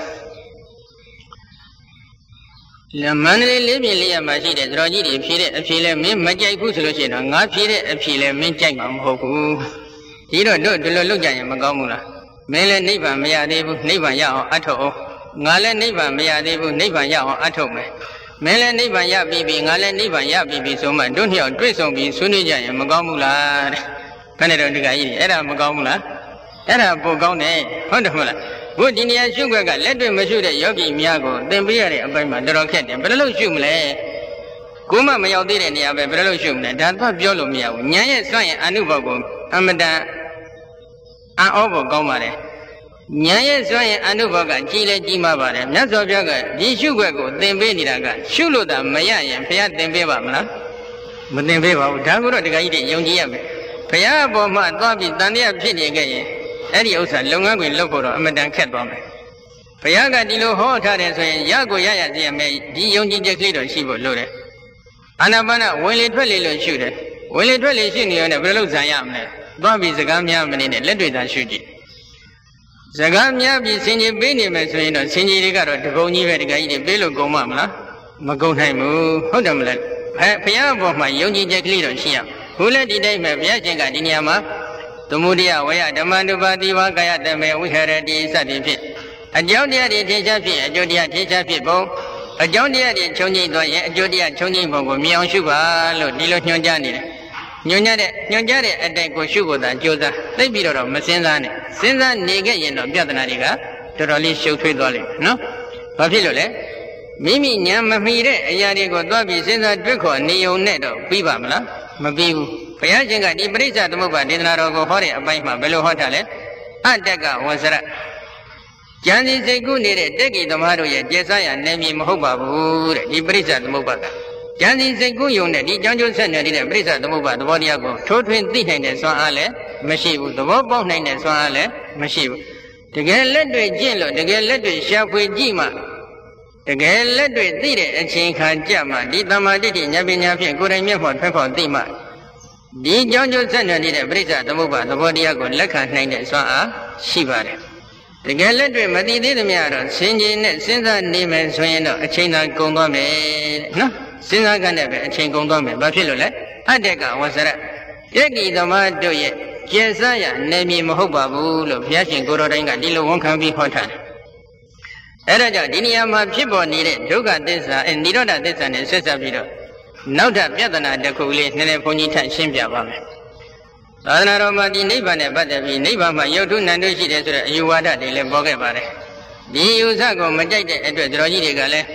။လမန္တလေးလေးပြင်လေးရမှာရှိတဲ့ဆရာကြီးတွေဖြေတဲ့အဖြေလဲမင်းမကြိုက်ဘူးဆိုလို့ရှိရင်တော့ငါဖြေတဲ့အဖြေလဲမင်းကြိုက်မှာမဟုတ်ဘူး။ဒီတော့တို့ဒီလိုလုပ်ကြရင်မကောင်းဘူးလား။မင်းလည်းနိဗ္ဗာန်မရသေးဘူးနိဗ္ဗာန်ရအောင်အထောက်အောင်ငါလည်းနိဗ္ဗာန်မရသေးဘူးနိဗ္ဗာန်ရအောင်အထုတ်မယ်မင်းလည်းနိဗ္ဗာန်ရပြီပြီငါလည်းနိဗ္ဗာန်ရပြီပြီဆိုမှတို့နှစ်ယောက်တွေ့ဆုံပြီးဆွေးနွေးကြရင်မကောင်းဘူးလားတဲ့ခဏတော့ဒီကကြီးအဲ့ဒါမကောင်းဘူးလားအဲ့ဒါပိုကောင်းတယ်ဟုတ်တယ်မဟုတ်လားဘုဒီနေရာရှုခွက်ကလက်တွေ့မရှုတဲ့ယောဂီများကိုသင်ပေးရတဲ့အပိုင်းမှာတော်တော်ခက်တယ်ဘယ်လိုလုပ်ရှုမလဲကိုမမရောက်သေးတဲ့နေရာပဲဘယ်လိုလုပ်ရှုမလဲဒါတော့ပြောလို့မရဘူးဉာဏ်ရဲ့စွန့်ရင်အနုဘောကိုအမတန်အံ့ဩဖို့ကောင်းပါတယ်ဉာဏ်ရဲ့စွမ်းရင်အနုဘောကကြီးလဲကြီးမှာပါတယ်မြတ်စွာဘုရားကဒီရှုခွက်ကိုသင်ပေးနေတာကရှုလို့တာမရရင်ဘုရားသင်ပေးပါမလားမသင်ပေးပါဘူးဒါကိုတော့ဒကာကြီးတွေယုံကြည်ရမယ်ဘုရားအပေါ်မှာသွားပြီးတန်တရားဖြစ်နေခဲ့ရင်အဲ့ဒီဥစ္စာလုပ်ငန်းခွင်လုပ်ဖို့တော့အမတန်ခက်သွားမယ်ဘုရားကဒီလိုဟောထားတယ်ဆိုရင်ရကိုရရသိရမယ်ဒီယုံကြည်ချက်ကလေးတော့ရှိဖို့လိုတယ်အာနာပါနဝင်လေထွက်လေလို့ရှုတယ်ဝင်လေထွက်လေရှုနေရင်ဘယ်လိုလုပ်ဇာရမလဲသွားပြီးစကားများမနေနဲ့လက်တွေ့သာရှုကြည့်စကားများပြီးဆင်ကြီးပေးနေမယ်ဆိုရင်တော့ဆင်ကြီးတွေကတော့တကုံကြီးပဲတကကြီးတွေပေးလို့ကုန်မှာမလားမကုန်နိုင်ဘူးဟုတ်တယ်မလားဘုရားဘောမှာယုံကြည်ချက်ကလေးတော့ရှိရဘုလည်းဒီတိုင်းပဲဘုရားရှင်ကဒီနေရာမှာသမုဒိယဝေယဓမ္မနုပါတိဝါကာယတမေဝိဟရတိစသည်ဖြင့်အကြောင်းတရားတွေထင်ရှားဖြစ်အကျိုးတရားထင်ရှားဖြစ်ပုံအကြောင်းတရားတွေခြုံငိမ့်သွားရင်အကျိုးတရားခြုံငိမ့်ပုံကိုမြင်အောင်ရှုပါလို့ဒီလိုညွှန်ကြားနေတယ်ညွှန်ကြားတဲ့ညွှန်ကြားတဲ့အတိုက်ကိုရှုဖို့သာကြိုးစားသိပြီးတော့မစင်စားနဲ့စဉ်းစားနေခဲ့ရင်တော့ပြဿနာတွေကတော်တော်လေးရှုပ်ထွေးသွားလိမ့်မယ်နော်။ဘာဖြစ်လို့လဲမိမိဉာဏ်မမီတဲ့အရာတွေကိုသွားပြီးစဉ်းစားတွေးခေါ်နေုံနဲ့တော့ပြီးပါမလားမပြီးဘူးဘုရားရှင်ကဒီပရိစ္ဆသမုပ္ပါဒေသနာတော်ကိုဟောတဲ့အပိုင်းမှာဘယ်လိုဟောထားလဲအတ္တကဝဇရဉာဏ်စီစိတ်ကူးနေတဲ့တက်ကြီးသမားတို့ရဲ့ကျေစားရနယ်မြေမဟုတ်ပါဘူးတဲ့ဒီပရိစ္ဆသမုပ္ပါကဉာဏ်စီစိတ်ကူးယုံတဲ့ဒီကြောင်းကျိုးဆက်နေတဲ့ပရိစ္ဆသမုပ္ပါသဘောတရားကိုထိုးထွင်းသိနိုင်တဲ့စွမ်းအားလည်းမရှိဘူးသဘောပေါက်နိုင်တဲ့စွမ်းအားလည်းမရှိဘူးတကယ်လက်တွေ့ကျင့်လို့တကယ်လက်တွေ့ရှာဖွေကြည့်မှတကယ်လက်တွေ့သိတဲ့အချိန်ခါကြမှဒီတမ္မာတိတိဉာဏ်ပညာဖြင့်ကိုယ်တိုင်မျက်မှောက်ထွက်ဖို့သိမှဒီကြောင်းကျိုးဆက်နေတဲ့ပရိစ္ဆသမုပ္ပါသဘောတရားကိုလက်ခံနိုင်တဲ့စွမ်းအားရှိပါတယ်တကယ်လက်တွေ့မသိသေးသမျှတော့ဆင်ခြင်နဲ့စဉ်းစားနေမယ်ဆိုရင်တော့အချိန်သာကုန်သွားမယ်တဲ့နော်စဉ်းစားကနဲ့ပဲအချိန်ကုန်သွားမယ်ဘာဖြစ်လို့လဲအတ္တကဝဇရတက်ကြီးသမားတို့ရဲ့ကျေစားရနယ်မြေမဟုတ်ပါဘူးလို့ဘုရားရှင်ကိုယ်တော်တိုင်ကဒီလိုဝန်ခံပြီးဟောထားတယ်အဲ့ဒါကြောင့်ဒီနေရာမှာဖြစ်ပေါ်နေတဲ့ဒုက္ခသစ္စာအဲនិရောဓသစ္စာနဲ့ဆက်ဆက်ပြီးတော့နောက်ထပ်ပြဿနာတစ်ခုလေးနည်းနည်းဘုန်းကြီးထပ်ရှင်းပြပါမယ်သာသနာတော်မှာဒီနိဗ္ဗာန်နဲ့ပတ်သက်ပြီးနိဗ္ဗာန်မှာယုတ်ထုနန္တုရှိတယ်ဆိုတဲ့အယူဝါဒတွေလည်းပေါ်ခဲ့ပါတယ်ဒီယူဆကိုမကြိုက်တဲ့အတွက်တော်ကြီးတွေကလည်း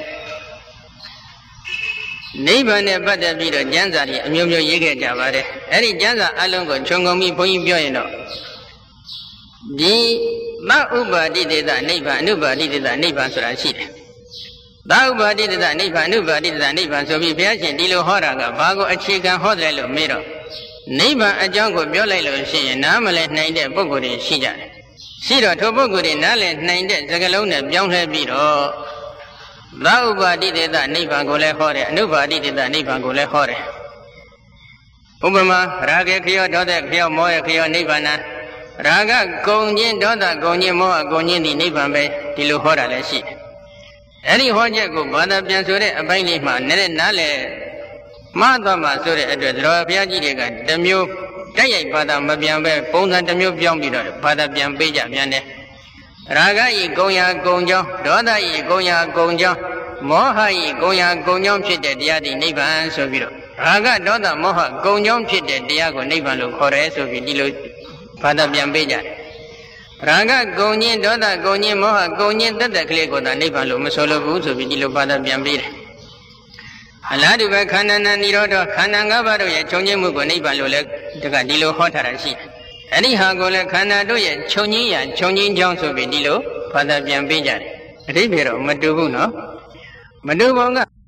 နိဗ္ဗာန်နဲ့ပတ်သက်ပြီးတော့ကျမ်းစာတွေအမျိုးမျိုးရေးခဲ့ကြပါတယ်အဲ့ဒီကျမ်းစာအလုံးကိုခြုံငုံပြီးဘုန်းကြီးပြောရင်တော့ဒီသဥပ္ပါတိတေသနိဗ္ဗာန်အနုပါတိတေသနိဗ္ဗာန်ဆိုတာရှိတယ်သဥပ္ပါတိတေသနိဗ္ဗာန်အနုပါတိတေသနိဗ္ဗာန်ဆိုပြီးဘုရားရှင်ဒီလိုဟောတာကဘာကိုအခြေခံဟောတယ်လို့မေးတော့နိဗ္ဗာန်အကြောင်းကိုပြောလိုက်လို့ရှိရင်နားမလည်နိုင်တဲ့ပုဂ္ဂိုလ်တွေရှိကြတယ်ရှိတော့ထိုပုဂ္ဂိုလ်တွေနားလည်နိုင်တဲ့စကားလုံးနဲ့ပြောင်းလဲပြီးတော့သဥပ္ပါတိတေသနိဗ္ဗာန်ကိုလည်းဟောတယ်အနုပါတိတေသနိဗ္ဗာန်ကိုလည်းဟောတယ်ဥပမာရာဂေခယောဒေါသခယောမောဟခယောနိဗ္ဗာန်ရာဂကုံခြင်းဒေါသကုံခြင်းမောဟကုံခြင်းဒီနိဗ္ဗာန်ပဲဒီလိုဟောတာလည်းရှိတယ်အဲ့ဒီဟောချက်ကိုဘာသာပြန်ဆိုတဲ့အပိုင်းလေးမှာနည်းနည်းနားလည်မှားသွားမှဆိုတဲ့အတွက်သတော်ဘုရားကြီးတွေကတမျိုးတိုက်ရိုက်ဘာသာမပြန်ပဲပုံစံတစ်မျိုးပြောင်းပြီးတော့ဘာသာပြန်ပေးကြပြန်တယ်ရာဂဤကုံရာကုံကြောင်းဒေါသဤကုံရာကုံကြောင်းမောဟဤကုံရာကုံကြောင်းဖြစ်တဲ့တရားဒီနိဗ္ဗာန်ဆိုပြီးတော့ရာဂဒေါသမောဟကုံကြောင်းဖြစ်တဲ့တရားကိုနိဗ္ဗာန်လို့ခေါ်တယ်ဆိုပြီးဒီလိုဘာသာပြန်ပေးကြတယ်ရာဂကုံခြင်းဒေါသကုံခြင်းမောဟကုံခြင်းတတ်တဲ့ကလေးကိုသာနိဗ္ဗာန်လို့မဆိုလိုဘူးဆိုပြီးဒီလိုဘာသာပြန်ပေးတယ်အလားတူပဲခန္ဓာနာနိရောဓခန္ဓာ၅ပါးတို့ရဲ့ချုပ်ငြိမ်းမှုကိုနိဗ္ဗာန်လို့လည်းတကဒီလိုဟောထားတာရှိတယ်။အဲ့ဒီဟာကိုလည်းခန္ဓာတို့ရဲ့ချုပ်ငြိမ်းရာချုပ်ငြိမ်းကြောင်းဆိုပြီးဒီလိုဘာသာပြန်ပေးကြတယ်။အဓိပ္ပာယ်တော့မတူဘူးနော်။မတူပုံက